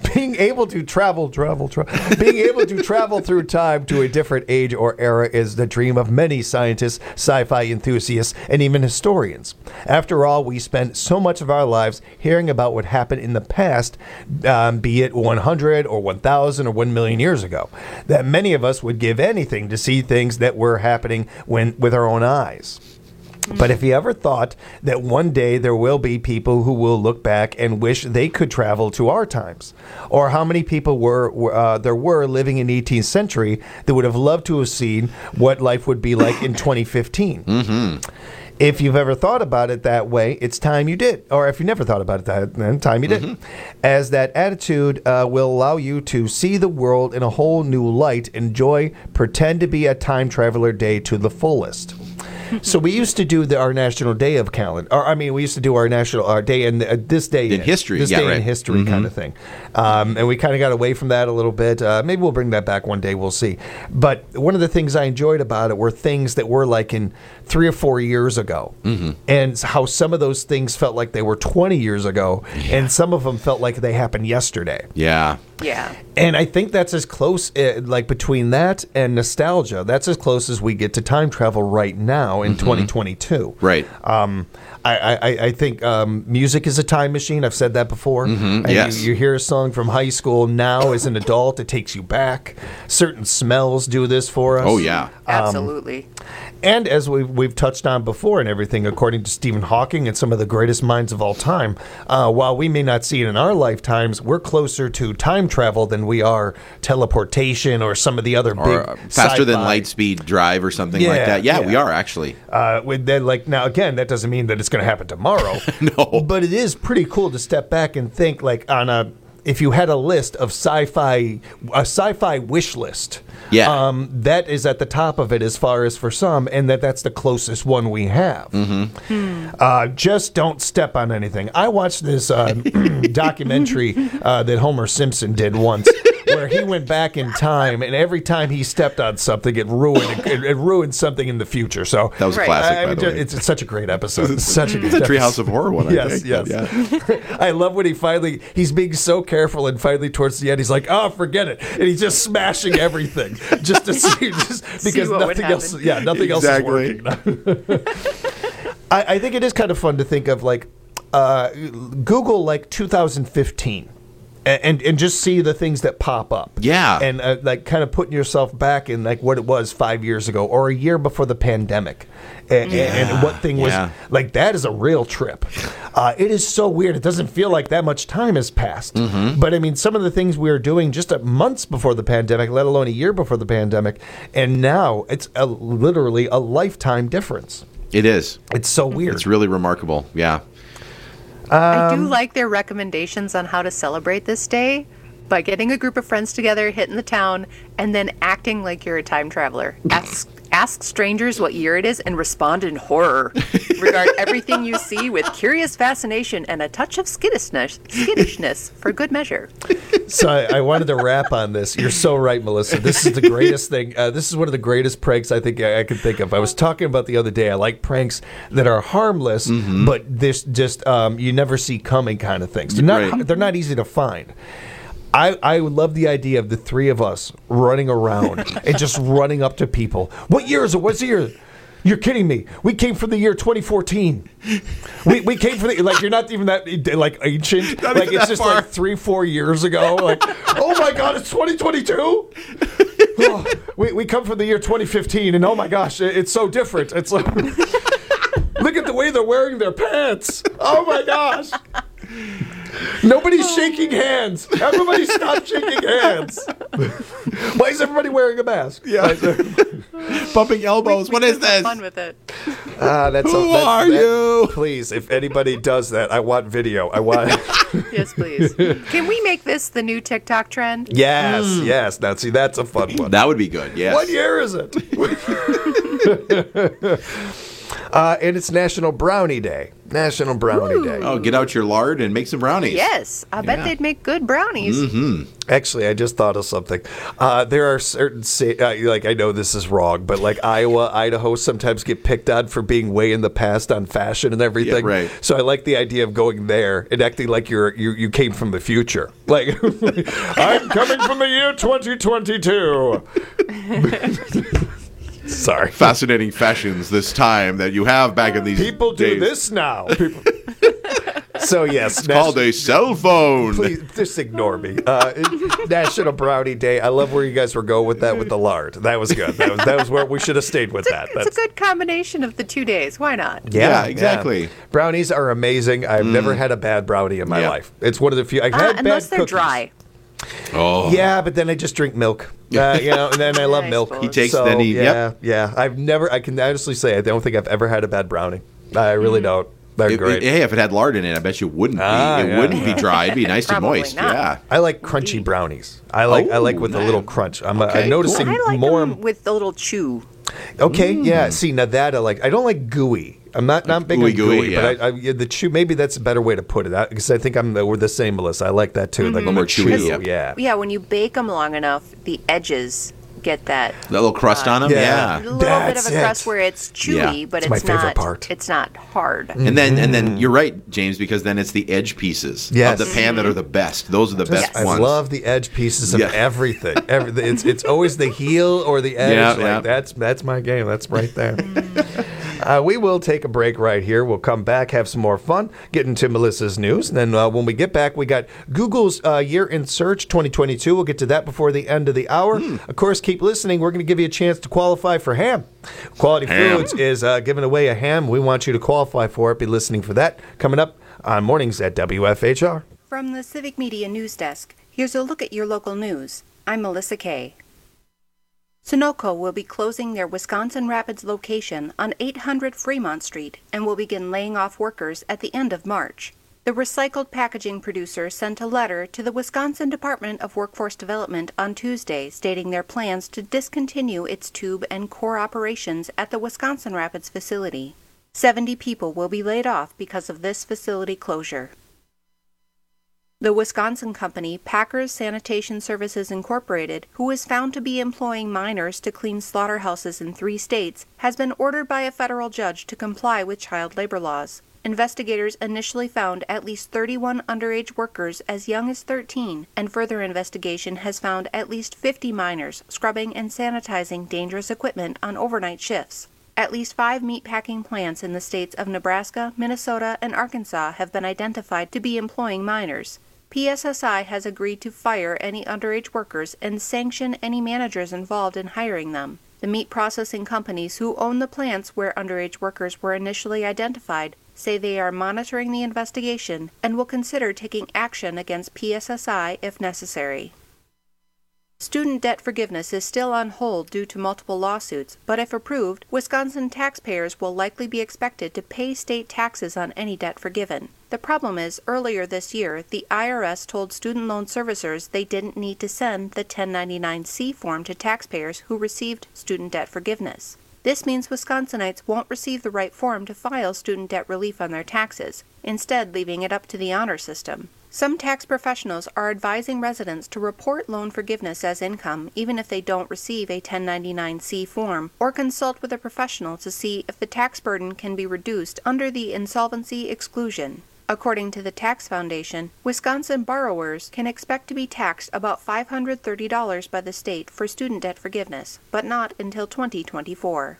being able to travel, travel, travel, being able to travel through time to a different age or era is the dream of many scientists, sci-fi enthusiasts, and even historians. After all, we spend so much of our lives hearing about what happened in the past, um, be it one hundred or one thousand or one million years ago, that many of us would give anything to see things that were happening when with our own eyes. But if you ever thought that one day there will be people who will look back and wish they could travel to our times, or how many people were uh, there were living in the eighteenth century that would have loved to have seen what life would be like in twenty fifteen. Mm-hmm. If you've ever thought about it that way, it's time you did. Or if you never thought about it that then time you didn't. Mm-hmm. As that attitude uh, will allow you to see the world in a whole new light, enjoy, pretend to be a time traveler day to the fullest. So we used to do the, our National Day of calendar. Or, I mean, we used to do our National our Day in uh, this day in, in history, this yeah, day right. in history mm-hmm. kind of thing. Um, and we kind of got away from that a little bit. Uh, maybe we'll bring that back one day. We'll see. But one of the things I enjoyed about it were things that were like in three or four years ago, mm-hmm. and how some of those things felt like they were twenty years ago, yeah. and some of them felt like they happened yesterday. Yeah. Yeah. And I think that's as close, uh, like between that and nostalgia, that's as close as we get to time travel right now in mm-hmm. twenty twenty-two. Right. Um, I, I, I think um, music is a time machine. I've said that before. Mm-hmm. And Yes. You, you hear a song from high school now as an adult, it takes you back. Certain smells do this for us. Oh, yeah. Absolutely. Um, and as we've, we've touched on before and everything, according to Stephen Hawking and some of the greatest minds of all time, uh, while we may not see it in our lifetimes, we're closer to time travel than we are teleportation or some of the other or big uh, faster than sci-fi. light speed drive or something Yeah, like that. Yeah, yeah. we are actually. Uh, with that, like now again, that doesn't mean that it's going to happen tomorrow. No, but it is pretty cool to step back and think like on a if you had a list of sci-fi a sci-fi wish list. Yeah, um, that is at the top of it as far as for some, and that that's the closest one we have. Mm-hmm. Uh, just don't step on anything. I watched this uh, documentary uh, that Homer Simpson did once. Where he went back in time, and every time he stepped on something, it ruined it, it ruined something in the future. So that was right. classic. I, I by mean, the way. It's, it's such a great episode. It's such a it's good a Treehouse of Horror one. I yes, think. yes. Yeah. I love when he finally he's being so careful, and finally towards the end, he's like, "Oh, forget it," and he's just smashing everything just to see, just because see nothing else. Yeah, nothing exactly. else is working. I, I think it is kind of fun to think of like uh, Google like two thousand fifteen. And and just see the things that pop up. Yeah. And uh, like kind of putting yourself back in like what it was five years ago or a year before the pandemic. And, yeah. and, and what thing was yeah. like that is a real trip. Uh, it is so weird. It doesn't feel like that much time has passed. Mm-hmm. But I mean, some of the things we were doing just a months before the pandemic, let alone a year before the pandemic. And now it's a, literally a lifetime difference. It is. It's so weird. It's really remarkable. Yeah. I do like their recommendations on how to celebrate this day by getting a group of friends together, hitting the town, and then acting like you're a time traveler. Ask, ask strangers what year it is and respond in horror. Regard everything you see with curious fascination and a touch of skittishness, skittishness for good measure. So I, I wanted to wrap on this. You're so right, Melissa. This is the greatest thing. Uh, this is one of the greatest pranks I think I, I could think of. I was talking about the other day. I like pranks that are harmless, mm-hmm. but this just um, you never see coming kind of things. They're not. Right. They're not easy to find. I, I would love the idea of the three of us running around and just running up to people. What year is it? What's the year? You're kidding me. We came from the year twenty fourteen. We we came from the, like, you're not even that, like, ancient. Not like, even it's that just far. like three, four years ago. Like, oh my God, it's twenty twenty-two? Oh, we, we come from the year twenty fifteen, and oh my gosh, it, it's so different. It's like, look at the way they're wearing their pants. Oh my gosh. Nobody's shaking hands. Everybody stop shaking hands. Why is everybody wearing a mask? Yeah. Bumping elbows. We, what we is this? Fun with it. Ah, that's Who a, that's, are that, you? Please, if anybody does that, I want video. I want. Yes, please. Can we make this the new TikTok trend? Yes, mm. yes. Now, see, that's a fun one. That would be good. Yes. What year is it? Uh, and it's National Brownie Day. National Brownie Ooh. Day. Oh, get out your lard and make some brownies. Yes, I bet Yeah. they'd make good brownies. Mm-hmm. Actually, I just thought of something. Uh, there are certain, sa- uh, like, I know this is wrong, but like Iowa, Idaho sometimes get picked on for being way in the past on fashion and everything. Yeah, right. So I like the idea of going there and acting like you're you, you came from the future. Like, I'm coming from the year twenty twenty-two. Sorry. Fascinating fashions this time that you have back in these People do days. this now. People... So, yes. It's called a cell phone. Please, just ignore me. Uh, National Brownie Day. I love where you guys were going with that with the lard. That was good. That was that was where we should have stayed with It's, that. a, That's, it's a good combination of the two days. Why not? yeah, Yeah, exactly. yeah. Brownies are amazing. I've never had a bad brownie in my Yeah. life. It's one of the few. I've Uh, had unless bad they're cookies. dry. Oh. Yeah, but then I just drink milk. Uh, you know, and then I love I milk. suppose. He takes so, then he. Yeah, Yep. yeah. I've never. I can honestly say I don't think I've ever had a bad brownie. I really don't. They're It- great. it- hey, if it had lard in it, I bet you wouldn't Ah, be. It yeah. wouldn't be dry. It'd be nice and Probably moist. not. Yeah. I like crunchy brownies. I like. I like Oh, with a man. little crunch. I'm. Okay, I'm noticing I like more. them with the little chew. Okay, yeah. See, now that I like. I don't like gooey. I'm not not big gooey, on gooey, gooey, but yeah. I, I, yeah, the chew. Maybe that's a better way to put it. Because I, think I'm. The, we're the same, Melissa. I like that too. Like a little more chewy, chew. yep. Yeah. Yeah, when you bake them long enough, the edges get that That little crust on them. Yeah. Yeah. a little That's bit of a crust it. where it's chewy, Yeah. but It's my it's favorite not. part. It's not hard. And then and then you're right, James, because then it's the edge pieces Yes. of the pan that are the best. Those are the best I ones. love the edge pieces of Yeah. everything. Everything. It's it's always the heel or the edge. Yeah, like, yeah. That's that's my game. That's right there. uh, we will take a break right here. We'll come back, have some more fun, get into Melissa's news, and then uh, when we get back, we got Google's uh, Year in Search twenty twenty-two. We'll get to that before the end of the hour. Hmm. Of course, keep listening. We're going to give you a chance to qualify for ham. Quality Ham. Foods is uh, giving away a ham. We want you to qualify for it. Be listening for that coming up on Mornings at W F H R. From the Civic Media News Desk, here's a look at your local news. I'm Melissa Kay. Sunoco will be closing their Wisconsin Rapids location on eight hundred Fremont Street and will begin laying off workers at the end of March. The recycled packaging producer sent a letter to the Wisconsin Department of Workforce Development on Tuesday stating their plans to discontinue its tube and core operations at the Wisconsin Rapids facility. seventy people will be laid off because of this facility closure. The Wisconsin company Packers Sanitation Services Incorporated, who is found to be employing minors to clean slaughterhouses in three states, has been ordered by a federal judge to comply with child labor laws. Investigators initially found at least thirty-one underage workers as young as thirteen, and further investigation has found at least fifty minors scrubbing and sanitizing dangerous equipment on overnight shifts. At least five meatpacking plants in the states of Nebraska, Minnesota, and Arkansas have been identified to be employing minors. P S S I has agreed to fire any underage workers and sanction any managers involved in hiring them. The meat processing companies who own the plants where underage workers were initially identified say they are monitoring the investigation and will consider taking action against P S S I if necessary. Student debt forgiveness is still on hold due to multiple lawsuits, but if approved, Wisconsin taxpayers will likely be expected to pay state taxes on any debt forgiven. The problem is, earlier this year, the I R S told student loan servicers they didn't need to send the ten ninety-nine C form to taxpayers who received student debt forgiveness. This means Wisconsinites won't receive the right form to file student debt relief on their taxes, instead leaving it up to the honor system. Some tax professionals are advising residents to report loan forgiveness as income even if they don't receive a ten ninety-nine C form, or consult with a professional to see if the tax burden can be reduced under the insolvency exclusion. According to the Tax Foundation, Wisconsin borrowers can expect to be taxed about five hundred thirty dollars by the state for student debt forgiveness, but not until twenty twenty-four.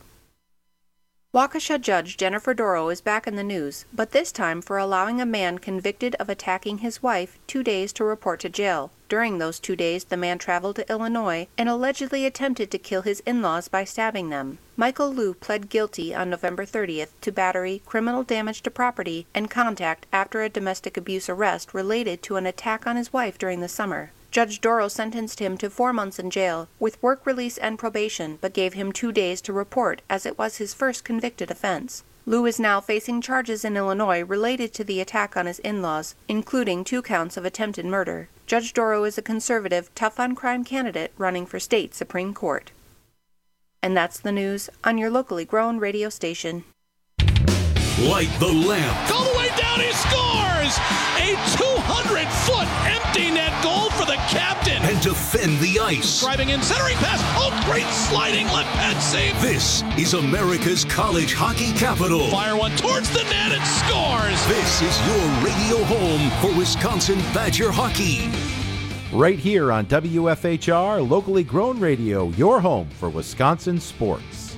Waukesha Judge Jennifer Dorough is back in the news, but this time for allowing a man convicted of attacking his wife two days to report to jail. During those two days, the man traveled to Illinois and allegedly attempted to kill his in-laws by stabbing them. Michael Liu pled guilty on November thirtieth to battery, criminal damage to property, and contact after a domestic abuse arrest related to an attack on his wife during the summer. Judge Dorough sentenced him to four months in jail, with work release and probation, but gave him two days to report, as it was his first convicted offense. Liu is now facing charges in Illinois related to the attack on his in-laws, including two counts of attempted murder. Judge Dorough is a conservative, tough-on-crime candidate running for state Supreme Court. And that's the news on your locally grown radio station. Light the lamp. All the way down, he scores! A two hundred foot empty net goal for the captain. And defend the ice. Driving in, centering pass. Oh, great sliding left pad save. This is America's college hockey capital. Fire one towards the net and scores. This is your radio home for Wisconsin Badger hockey. Right here on W F H R, locally grown radio, your home for Wisconsin sports.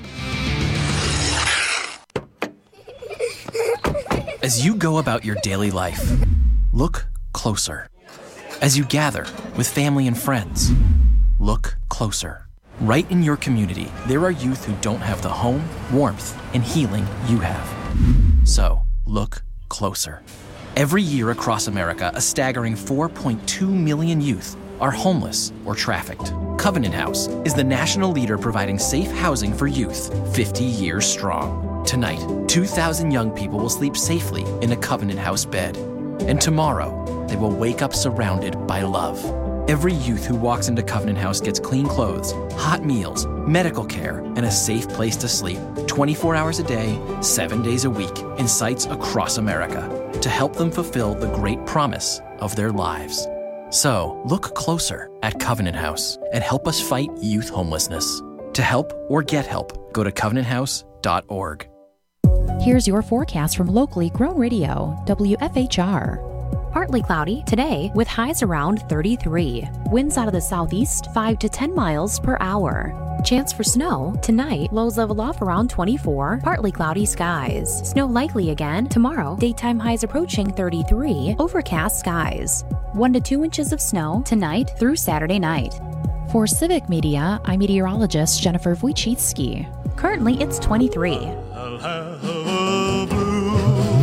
As you go about your daily life, look closer. As you gather with family and friends, look closer. Right in your community, there are youth who don't have the home, warmth, and healing you have. So, look closer. Every year across America, a staggering four point two million youth are homeless or trafficked. Covenant House is the national leader providing safe housing for youth, fifty years strong. Tonight, two thousand young people will sleep safely in a Covenant House bed. And tomorrow, they will wake up surrounded by love. Every youth who walks into Covenant House gets clean clothes, hot meals, medical care, and a safe place to sleep twenty-four hours a day, seven days a week in sites across America to help them fulfill the great promise of their lives. So, look closer at Covenant House and help us fight youth homelessness. To help or get help, go to covenant house dot org. Here's your forecast from locally grown radio, W F H R. Partly cloudy today with highs around thirty-three. Winds out of the southeast five to ten miles per hour. Chance for snow tonight, lows level off around twenty-four, partly cloudy skies. Snow likely again tomorrow, daytime highs approaching thirty-three, overcast skies. one to two inches of snow tonight through Saturday night. For Civic Media, I'm meteorologist Jennifer Wojcicki. Currently, it's twenty-three. I'll have a blue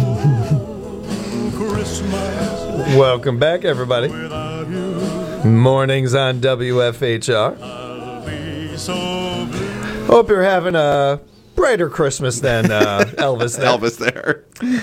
Christmas. Welcome back, everybody. Mornings on W F H R. Hope you're having a brighter Christmas than uh, Elvis there. Elvis there.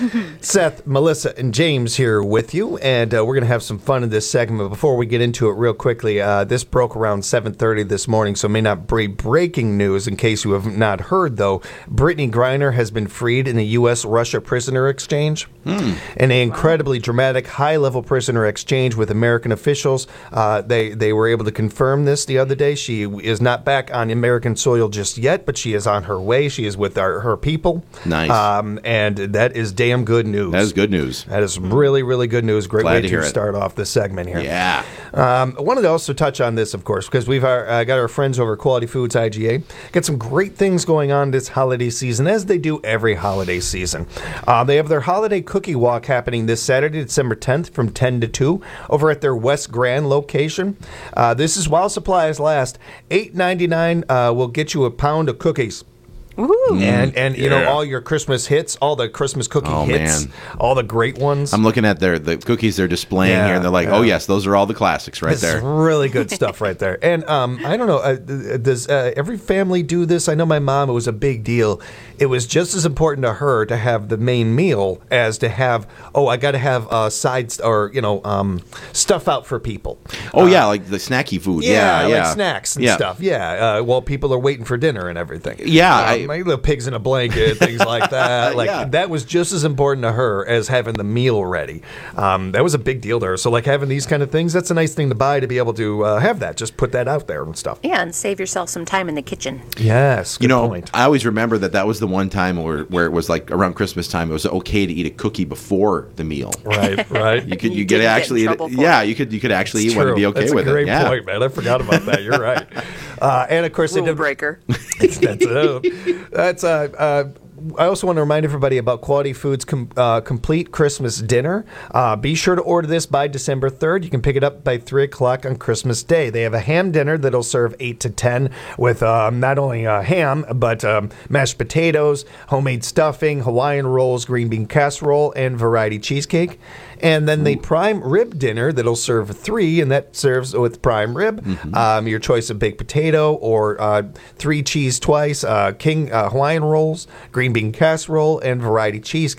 Seth, Melissa, and James here with you, and uh, we're going to have some fun in this segment. But before we get into it real quickly, uh, this broke around seven thirty this morning, so it may not be breaking news in case you have not heard, though. Brittany Griner has been freed in the U S Russia prisoner exchange. Hmm. In an incredibly dramatic, high-level prisoner exchange with American officials. Uh, they, they were able to confirm this the other day. She is not back on American soil just yet, but she is on her way. She is with our, her people. Nice. Um, and that is damn good news. That is good news. That is really, really good news. Great Glad way to to, hear it. start off this segment here. Yeah. Um, I wanted to also touch on this, of course, because we've uh, got our friends over at Quality Foods I G A. Got some great things going on this holiday season, as they do every holiday season. Uh, they have their holiday cookie walk happening this Saturday, December tenth, from ten to two, over at their West Grand location. Uh, this is while supplies last. eight ninety-nine uh, will get you a pound of cookies. Ooh. And and you Yeah. know all your Christmas hits, all the Christmas cookie Oh, hits, man. all the great ones. I'm looking at their the cookies they're displaying Yeah, here, and they're like, yeah. oh, yes, those are all the classics right This there. is really good stuff right there. And um, I don't know, uh, does uh, every family do this? I know my mom, it was a big deal. It was just as important to her to have the main meal as to have, oh, I got to have uh, sides or, you know, um, stuff out for people. Oh, Uh, yeah, like the snacky food. Yeah, Yeah, yeah. like snacks and Yeah. stuff. Yeah, uh, while people are waiting for dinner and everything. Yeah, um, I- my little pigs in a blanket, things like that. Like Yeah. that was just as important to her as having the meal ready. Um, that was a big deal to her. So, like having these kind of things, that's a nice thing to buy to be able to uh, have that. Just put that out there and stuff. Yeah, and save yourself some time in the kitchen. Yes, good You know, point. I always remember that that was the one time where, where it was like around Christmas time, it was okay to eat a cookie before the meal. Right, right. You could You you, could didn't get in actually eat trouble it, for yeah, it. you could you could actually It's eat one and true. be okay That's with a great it. Yeah. point, man. I forgot about that. You're right. Uh, and of course, they Rule did. breaker. That's, uh, that's uh, uh, I also want to remind everybody about Quality Foods' com- uh, complete Christmas dinner. Uh, be sure to order this by December third. You can pick it up by three o'clock on Christmas Day. They have a ham dinner that'll serve eight to ten with um, not only uh, ham, but um, mashed potatoes, homemade stuffing, Hawaiian rolls, green bean casserole, and variety cheesecake. And then the prime rib dinner that'll serve three, and that serves with prime rib. Mm-hmm. Um, your choice of baked potato or uh, three cheese twice, uh, king uh, Hawaiian rolls, green bean casserole, and variety cheesecake.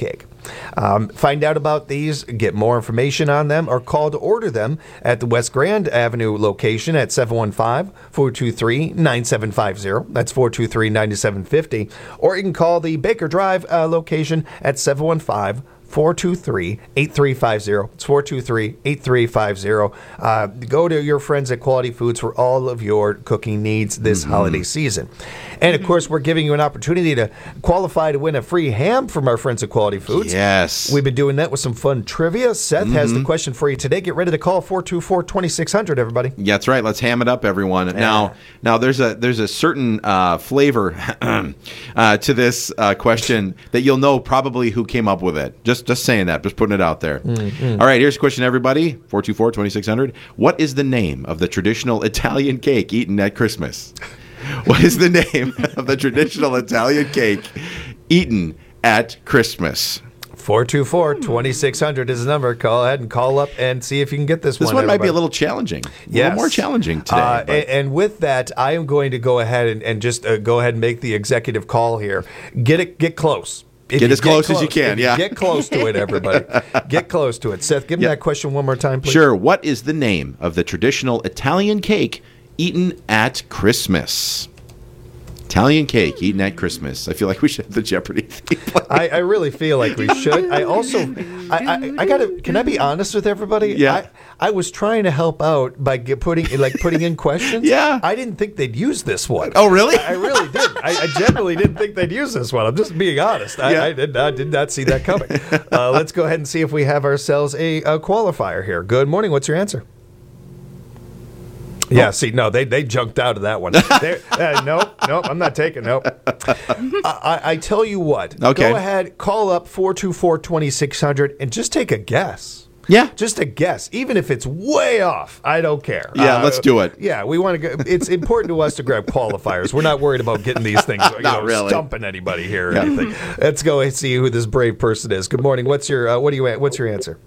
Um, find out about these, get more information on them, or call to order them at the West Grand Avenue location at seven one five, four two three, nine seven five zero. That's four two three, nine seven five zero. Or you can call the Baker Drive uh, location at seven one five, four two three, eight three five zero. It's four two three, eight three five zero. Uh, go to your friends at Quality Foods for all of your cooking needs this mm-hmm. holiday season. And, of course, we're giving you an opportunity to qualify to win a free ham from our friends at Quality Foods. Yes. We've been doing that with some fun trivia. Seth mm-hmm. has the question for you today. Get ready to call four two four, two six zero zero, everybody. Yeah, that's right. Let's ham it up, everyone. Yeah. Now, now there's a there's a certain uh, flavor uh, to this uh, question that you'll know probably who came up with it. Just just saying that. Just putting it out there. Mm-hmm. All right, here's a question, everybody. four two four, two six zero zero. What is the name of the traditional Italian cake eaten at Christmas? What is the name of the traditional Italian cake eaten at Christmas? four two four, two six zero zero is the number. Call ahead and call up and see if you can get this, this one. This one everybody. might be a little challenging. A yes. little more challenging today. Uh, and, and with that, I am going to go ahead and, and just uh, go ahead and make the executive call here. Get it, get close. If get as get close, close as you can, if yeah. You get close to it, everybody. Get close to it. Seth, give me yep. that question one more time, please. Sure. What is the name of the traditional Italian cake eaten at Christmas? Italian cake eaten at Christmas. I feel like we should have the Jeopardy theme. I, I really feel like we should. I also, I, I, I gotta. Can I be honest with everybody? Yeah. I, I was trying to help out by get, putting like putting in questions. Yeah. I didn't think they'd use this one. Oh, really? I really did. I, I genuinely didn't think they'd use this one. I'm just being honest. I, yeah. I did. I did not see that coming. Uh, let's go ahead and see if we have ourselves a, a qualifier here. Good morning. What's your answer? Yeah, see, no, they they junked out of that one. uh, nope, nope, I'm not taking nope. I, I tell you what. Okay. Go ahead, call up four two four, two six zero zero and just take a guess. Yeah. Just a guess. Even if it's way off, I don't care. Yeah, uh, let's do it. Yeah, we want to go. It's important to us to grab qualifiers. We're not worried about getting these things, you not know, really. stumping anybody here or yeah. anything. Let's go and see who this brave person is. Good morning. What's your uh, what do you what's your answer?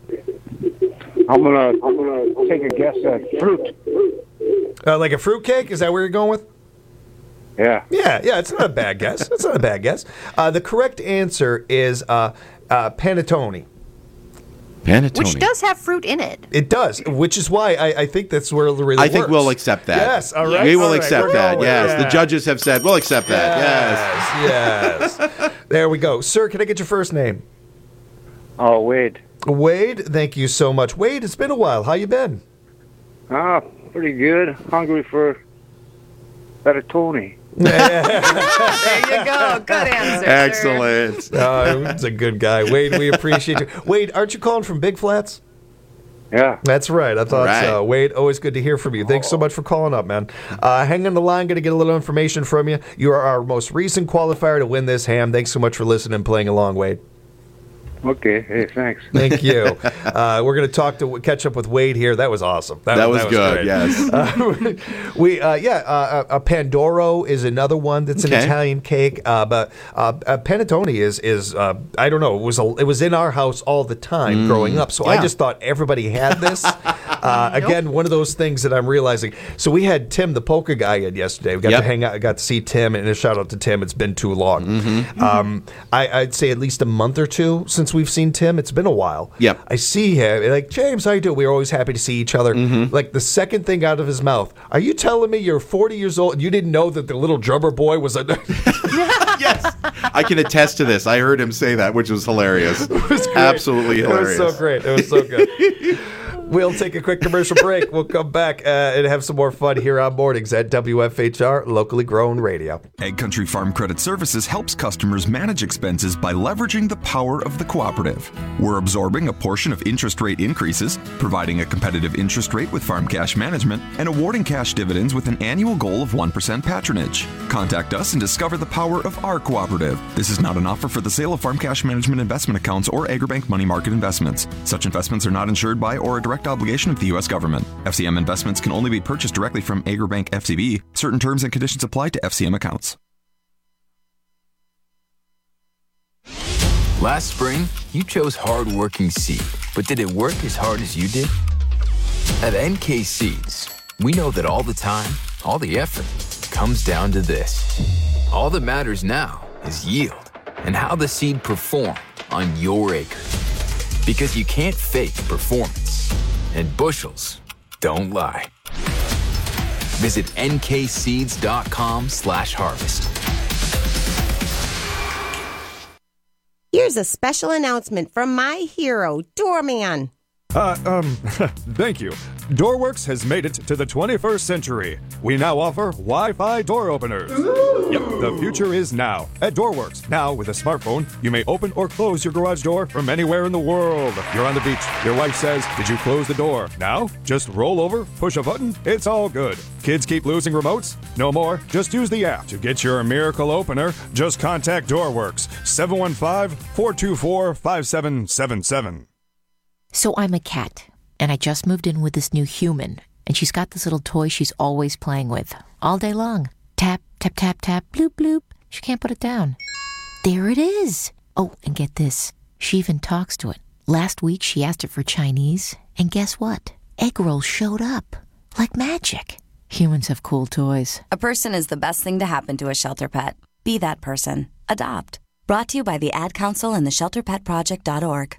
I'm gonna I'm gonna take a guess at fruit. Uh, like a fruitcake? Is that where you're going with? Yeah. Yeah, yeah, it's not a bad guess. It's not a bad guess. Uh, the correct answer is uh, uh, panettone. Panettone. Which does have fruit in it. It does, which is why I, I think that's where it really I works. think we'll accept that. Yes, all right. We will all right, accept that, going. yes. Yeah. The judges have said we'll accept that, yes. Yes, yes. There we go. Sir, can I get your first name? Oh, Wade. Wade, thank you so much. Wade, it's been a while. How you been? Ah, pretty good. Hungry for panettone. There you go. Good answer. Excellent. Oh, he's a good guy. Wade, we appreciate you. Wade, aren't you calling from Big Flats? Yeah. That's right. I thought right. so. Wade, always good to hear from you. Thanks so much for calling up, man. Uh, hang on the line. Going to get a little information from you. You are our most recent qualifier to win this ham. Thanks so much for listening and playing along, Wade. Okay. Hey, thanks. Thank you. Uh, we're going to talk to catch up with Wade here. That was awesome. That, that was, was good. Great. Yes. Uh, we uh, yeah. Uh, a Pandoro is another one that's an okay. Italian cake. Uh, but uh, uh, panettone is is uh, I don't know. It was a, it was in our house all the time mm. growing up. So yeah. I just thought everybody had this. uh, nope. Again, one of those things that I'm realizing. So we had Tim, the poker guy, in yesterday. We got yep. to hang out. I got to see Tim, and a shout out to Tim. It's been too long. Mm-hmm. Um, I, I'd say at least a month or two since we've seen Tim. It's been a while. Yep. I see him. Like, James, how you doing? We were always happy to see each other. Mm-hmm. Like, the second thing out of his mouth, are you telling me you're forty years old and you didn't know that the little drummer boy was a... Yes. I can attest to this. I heard him say that, which was hilarious. It was great. Absolutely hilarious. It was so great. It was so good. We'll take a quick commercial break. We'll come back uh, and have some more fun here on Mornings at W F H R, locally grown radio. Ag Country Farm Credit Services helps customers manage expenses by leveraging the power of the cooperative. We're absorbing a portion of interest rate increases, providing a competitive interest rate with farm cash management, and awarding cash dividends with an annual goal of one percent patronage. Contact us and discover the power of our cooperative. This is not an offer for the sale of farm cash management investment accounts or AgriBank money market investments. Such investments are not insured by or a direct obligation of the U S government. F C M investments can only be purchased directly from AgriBank F C B. Certain terms and conditions apply to F C M accounts. Last spring, you chose hard-working seed, but did it work as hard as you did? At N K Seeds, we know that all the time, all the effort, comes down to this. All that matters now is yield and how the seed performed on your acre. Because you can't fake performance, and bushels don't lie. Visit N K seeds dot com slash harvest. Here's a special announcement from my hero, Doorman. Uh, um, thank you. DoorWorks has made it to the twenty-first century. We now offer Wi-Fi door openers. Ooh. Yep, the future is now at DoorWorks. Now, with a smartphone, you may open or close your garage door from anywhere in the world. You're on the beach. Your wife says, "Did you close the door?" Now, just roll over, push a button, it's all good. Kids keep losing remotes? No more. Just use the app to get your miracle opener. Just contact DoorWorks, seven one five, four two four, five seven seven seven. So I'm a cat, and I just moved in with this new human, and she's got this little toy she's always playing with, all day long. Tap, tap, tap, tap, bloop, bloop. She can't put it down. There it is. Oh, and get this. She even talks to it. Last week, she asked it for Chinese, and guess what? Egg rolls showed up. Like magic. Humans have cool toys. A person is the best thing to happen to a shelter pet. Be that person. Adopt. Brought to you by the Ad Council and the shelter pet project dot org.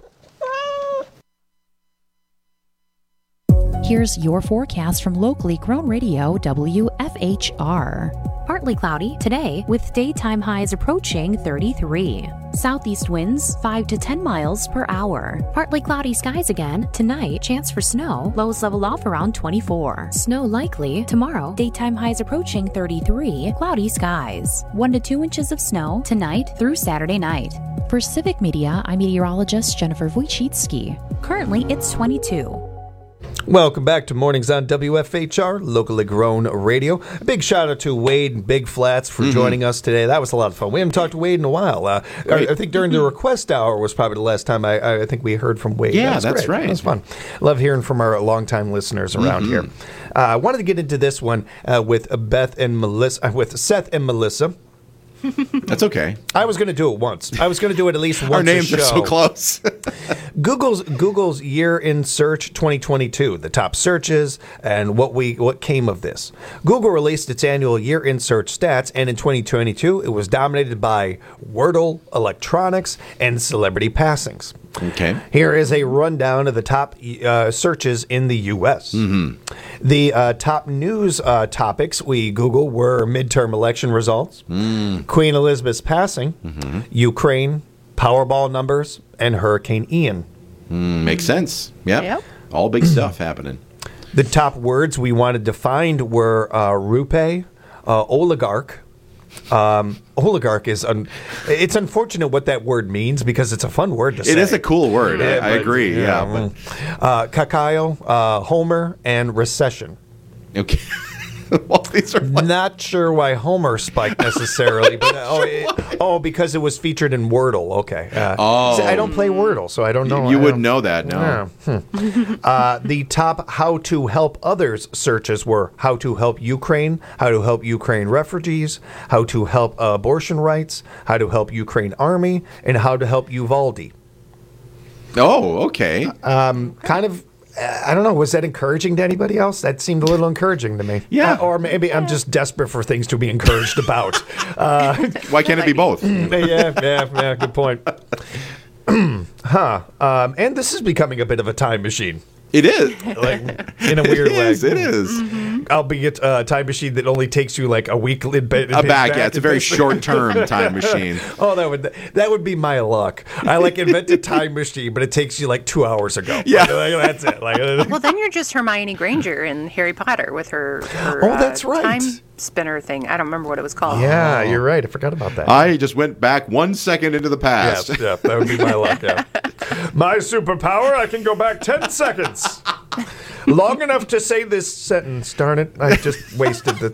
Here's your forecast from locally grown radio W F H R. Partly cloudy today with daytime highs approaching thirty-three. Southeast winds five to ten miles per hour. Partly cloudy skies again tonight. Chance for snow. Lows level off around twenty-four. Snow likely tomorrow. Daytime highs approaching thirty-three. Cloudy skies. one to two inches of snow tonight through Saturday night. For Civic Media, I'm meteorologist Jennifer Wojcicki. Currently, it's twenty-two. Welcome back to Mornings on W F H R, locally grown radio. A big shout out to Wade and Big Flats for mm-hmm. joining us today. That was a lot of fun. We haven't talked to Wade in a while. Uh, I, I think during the request hour was probably the last time I, I think we heard from Wade. Yeah, that that's great. right. That was fun. Love hearing from our longtime listeners around mm-hmm. here. Uh, I wanted to get into this one uh, with Beth and Melissa, uh, with Seth and Melissa. That's okay. I was going to do it once. I was going to do it at least once. Our names a show. are so close. Google's Google's year in search twenty twenty-two, the top searches and what we what came of this. Google released its annual year in search stats, and in twenty twenty-two, it was dominated by Wordle, electronics, and celebrity passings. Okay. Here is a rundown of the top uh, searches in the U S Mm-hmm. The uh, top news uh, topics we Google were midterm election results, mm. Queen Elizabeth's passing, mm-hmm. Ukraine, Powerball numbers, and Hurricane Ian. Mm, makes sense. Yep. Yep. All big stuff happening. The top words we wanted to find were uh, rupee, uh, oligarch. Um, oligarch is un- it's unfortunate what that word means because it's a fun word to say. It is a cool word. Yeah, I, I but, agree. Yeah. yeah but. Uh, cacao, uh, Homer, and recession. Okay. Well, these are like... Not sure why Homer spiked necessarily, but uh, oh, it, oh, because it was featured in Wordle. Okay. Uh, oh, see, I don't play Wordle, so I don't know. You I wouldn't don't, know that, no. Yeah. Hmm. uh, the top how to help others searches were how to help Ukraine, how to help Ukraine refugees, how to help uh, abortion rights, how to help Ukraine army, and how to help Uvalde. Oh, okay. Um, kind of. I don't know. Was that encouraging to anybody else? That seemed a little encouraging to me. Yeah. Uh, or maybe I'm just desperate for things to be encouraged about. Uh, Why can't it be both? yeah, yeah, yeah. Good point. huh. Um, and this is becoming a bit of a time machine. It is. Like, in a weird it way. Is, it is. Mm-hmm. Albeit a time machine that only takes you like a week. In, in, a back, back, yeah. It's a very short-term time machine. Oh, that would that would be my luck. I like invent a time machine, but it takes you like two hours ago. Yeah. Like, like, that's it. Like, well, then you're just Hermione Granger in Harry Potter with her, her oh, that's uh, right. time spinner thing. I don't remember what it was called. Yeah, you're right. I forgot about that. I just went back one second into the past. Yeah, yeah that would be my luck, yeah. My superpower, I can go back ten seconds. Long enough to say this sentence, darn it. I just wasted the...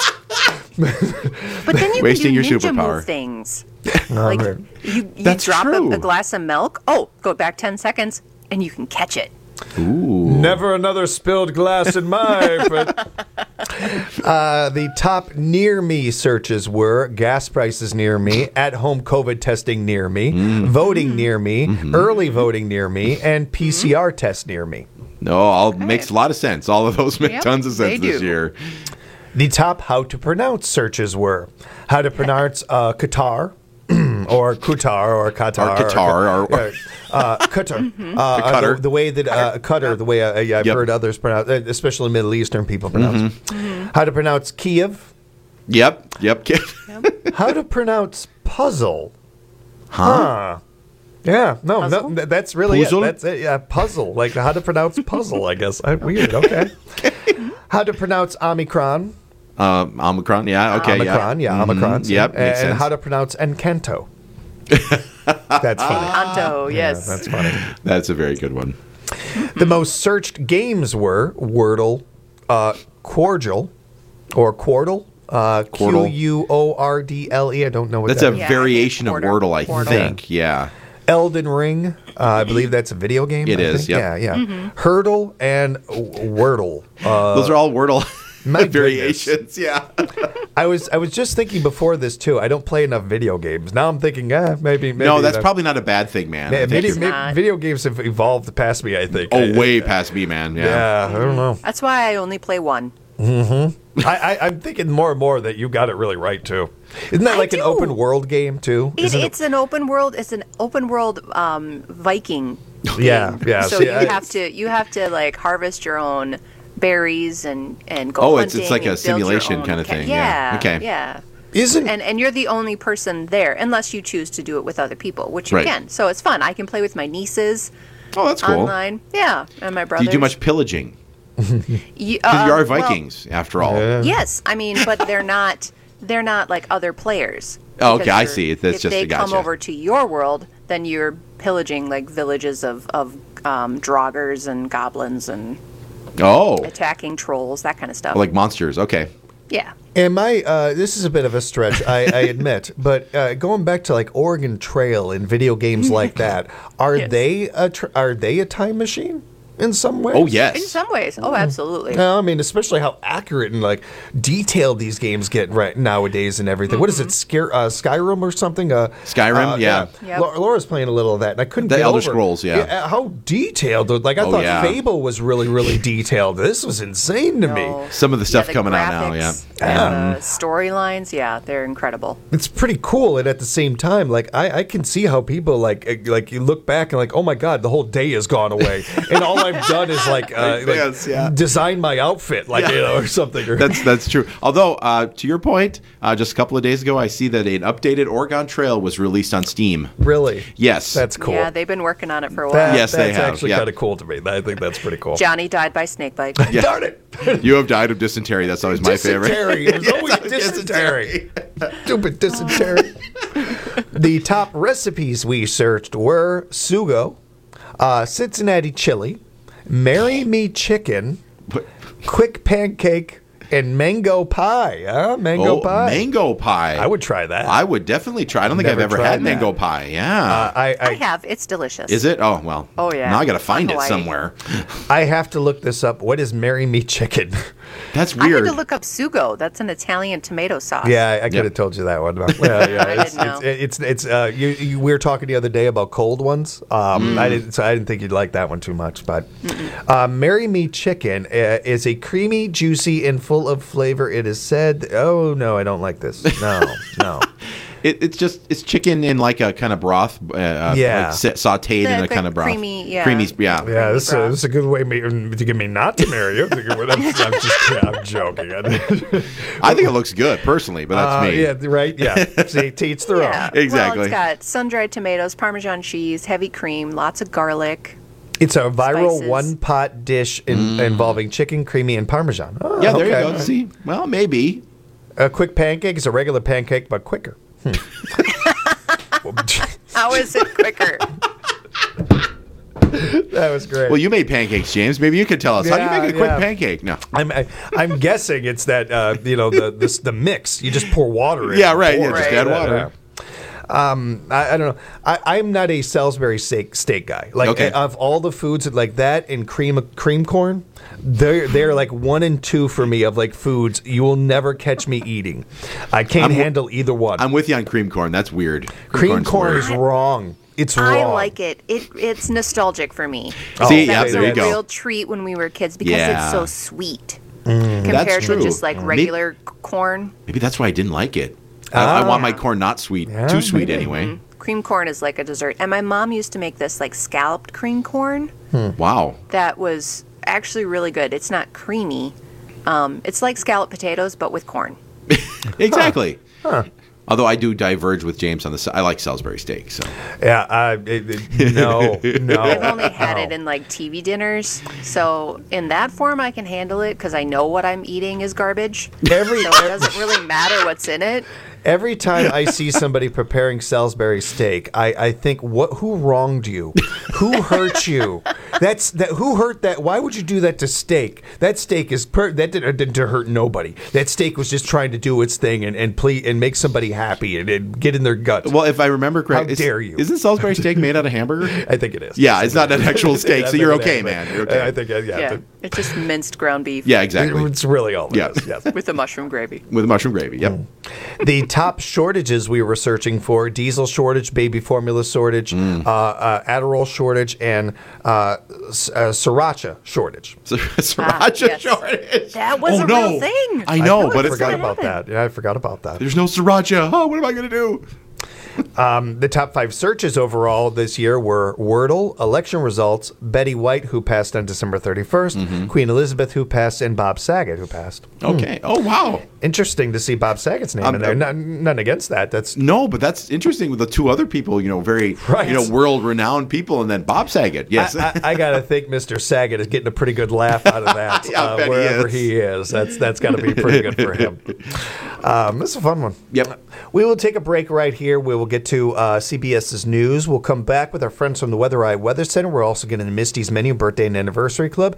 But then you Wasting can do your ninja superpower. move things. No, like, man. you, you That's drop a, true. a glass of milk. Oh, go back ten seconds, and you can catch it. Ooh. Never another spilled glass in my... But, uh, the top near me searches were gas prices near me, at-home COVID testing near me, Mm. voting near me, Mhm. early voting near me, and P C R test near me. No, all makes a lot of sense. All of those make Yep, tons of sense they this do. year. The top how to pronounce searches were how to pronounce uh, Qatar, or Qatar, or Qatar, Or Qatar, or- or, uh, Qatar. Mm-hmm. Uh, The Qatar. The, the way that uh, Qatar, the way I, I've Yep. heard others pronounce, uh, especially Middle Eastern people pronounce. Mhm. How to pronounce Kiev? Yep, yep. How to pronounce puzzle? Huh? Yeah, no, no, th- that's really Puzzle? it. That's it. Yeah, puzzle. Like how to pronounce puzzle, I guess. I, weird. Okay. How to pronounce Omicron? Uh, Omicron, yeah, okay. Omicron, yeah, yeah. Mhm, Omicron. Yep, and, makes and sense. how to pronounce Encanto? That's funny. Anto, yes. Yeah, that's funny. That's a very good one. The most searched games were Wordle, uh, Quordle, or Quordle. Uh, Q Quordle. U O R D L E. I don't know what That's that a is. variation of Wordle, I think. Yeah. Elden Ring. Uh, I believe that's a video game. It I is, think. yep. Yeah, yeah. Mhm. Hurdle and Wordle. Uh, Those are all Wordle my variations. goodness. Yeah. I was I was just thinking before this too. I don't play enough video games. Now I'm thinking, ah, maybe. maybe no, that's that- probably not a bad thing, man. Yeah, I think video, it's- ma- video games have evolved past me. I think. oh, I- way past me, man. Yeah. Yeah, I don't know. That's why I only play one. Mm-hmm. I, I, I'm thinking more and more that you got it really right too. Isn't that I like an do. open world game too? It, Isn't it- it's an open world. It's an open world um, Viking. Yeah, game. yeah. So see, you I- have to you have to like harvest your own berries and and go Oh, it's- hunting it's like a and build your simulation own kinda ca- thing, yeah. Yeah. Okay. Yeah. Isn't and and you're the only person there unless you choose to do it with other people, which you Right. can. So it's fun. I can play with my nieces. Oh, that's cool. Online. Yeah, and my Do brothers. you do much pillaging? You, Because you uh, are well, Vikings, after all. Yes, I mean, but they're not. They're not like other players. Oh, okay, Because I you're- see. That's if just they a gotcha. come over to your world, then you're pillaging like villages of of um, draugrs and goblins and Oh, attacking trolls, that kind of stuff. like monsters. Okay. yeah. Am I? Uh, this is a bit of a stretch, I, I admit. But uh, going back to like Oregon Trail and video games like that, are Yes. they a tr- are they a time machine in some way? Oh, yes. In some ways, oh, absolutely. No, I mean, especially how accurate and like detailed these games get right nowadays and everything. What is it, Scare, uh, Skyrim or something? Uh, Skyrim, uh, yeah. Yep. Lau- Laura's playing a little of that, and I couldn't. The get Elder over- Scrolls, yeah. uh, How detailed? Like I Oh, thought yeah. Fable was really, really detailed. This was insane to me. Some of the stuff the coming out now, yeah. graphics and the storylines, yeah, they're incredible. It's pretty cool, and at the same time, like I, I can see how people like uh, like you look back and like, oh my god, the whole day has gone away, and all I've done is like, uh, like Yes, yeah. design my outfit, like Yeah. you know, or something. Or, That's that's true. Although, uh, to your point, uh, just a couple of days ago, I see that an updated Oregon Trail was released on Steam. really, Yes. that's cool. Yeah, they've been working on it for a while. That- Yes, they that's have, actually yeah. kind of cool to me. I think that's pretty cool. Johnny died by snakebite. Yeah. Darn it! You have died of dysentery. That's always my favorite. Dysentery. It was always dysentery. Stupid dysentery. The top recipes we searched were sugo, uh, Cincinnati chili, marry me chicken, quick pancake, and mango pie. Huh? Mango oh, pie. mango pie. I would try that. I would definitely try. I don't think Never I've ever tried had that. mango pie. Yeah. Uh, I, I I have. It's delicious. Is it? Oh well. Oh, yeah. Now I got to find it Hawaii. somewhere. I have to look this up. What is marry me chicken? That's I had weird. to look up sugo. That's an Italian tomato sauce. Yeah, I, I could Yep. have told you that one. Yeah, yeah. I It's, didn't know. it's, it's, it's uh, you, you, we were talking the other day about cold ones. Um, Mm. I didn't, so I didn't think you'd like that one too much. But uh, Marry Me Chicken uh, is a creamy, juicy, and full of flavor. It is said. Oh no, I don't like this. No, no. It, it's just it's chicken in like a kind of broth. Uh, Yeah. Like sa- sautéed The- in a the kind of broth. creamy, yeah. Creamy. Yeah. Yeah, this, uh, this is a good way me, to get me not to marry you. I'm, I'm just, yeah, I'm joking. I think it looks good personally, but that's Uh, me. Yeah, right. Yeah. See, to each their Yeah. own. Exactly. Well, it's got sun-dried tomatoes, Parmesan cheese, heavy cream, lots of garlic. It's a viral Spices. one-pot dish in, involving chicken, creamy, and Parmesan. Oh, Yeah, there okay. you go. See, well, maybe. A quick pancake is a regular pancake, but quicker. Hmm. How is it quicker? That was great. Well, you made pancakes, James. Maybe you could tell us how do you Yeah, make a quick yeah. pancake? No. I'm I, I'm guessing it's that uh, you know the this, the mix. You just pour water in. Yeah, right. Pour Yeah, just it. add water. Um, I, I don't know. I, I'm not a Salisbury steak steak guy. Like Okay. of all the foods like that and cream cream corn, they're they're like one and two for me of like foods you will never catch me eating. I can't I'm w- handle either one. I'm with you on cream corn. That's weird. cream corn's corn weird. is wrong. It's wrong. I like it. It it's nostalgic for me. Oh, See, that yeah, was there a you go. real treat when we were kids because Yeah. it's so sweet Mm. compared That's to true. just like May- regular c- corn. Maybe that's why I didn't like it. I, I Ah. want my corn not sweet, Yeah, too sweet maybe. anyway. Mm-hmm. Cream corn is like a dessert. And my mom used to make this like scalloped cream corn. Wow. That was actually really good. It's not creamy. Um, it's like scalloped potatoes, but with corn. Exactly. Huh. Although I do diverge with James on this. I like Salisbury steak. So Yeah, I, it, it- no, no. I've only had no. it in like T V dinners. So in that form, I can handle it because I know what I'm eating is garbage. Every- so it doesn't really matter what's in it. Every time I see somebody preparing Salisbury steak, I, I think, what? Who wronged you? Who hurt you? That's that. Who hurt that? Why would you do that to steak? That steak is per, that didn't, didn't hurt nobody. That steak was just trying to do its thing and and ple- and make somebody happy and, and get in their gut. Well, if I remember correctly, How dare you? Isn't Salisbury steak made out of hamburger? I think it is. Yeah, it's not an actual steak, I so think you're it okay, is, man. but You're okay. I think uh, yeah. Yeah, the- it's just minced ground beef. Yeah, exactly. It's really all it Yeah. is, yes. With the mushroom gravy. With mushroom gravy. Yep. The top shortages we were searching for: diesel shortage, baby formula shortage, Mm. uh, uh, Adderall shortage, and uh, s- uh, sriracha shortage. Sriracha shortage. That was Oh, a no. real thing. I know, I but it's forgot like- about that. Yeah, I forgot about that. There's no sriracha. Oh, what am I going to do? Um, the top five searches overall this year were Wordle, election results, Betty White, who passed on December thirty-first, Queen Elizabeth, who passed, and Bob Saget, who passed. Okay. Oh, wow. Interesting to see Bob Saget's name Um, in there. uh, None, none against that. That's No, but that's interesting with the two other people, you know, very, Right. you know, world-renowned people, and then Bob Saget. Yes. I, I, I gotta think Mister Saget is getting a pretty good laugh out of that Yeah, I uh, bet he wherever is. he is. That's that's got to be pretty good for him. Um, this is a fun one. Yep. We will take a break right here. We will get to uh, CBS's news. We'll come back with our friends from the Weather Eye Weather Center. We're also getting to Misty's Menu Birthday and Anniversary Club.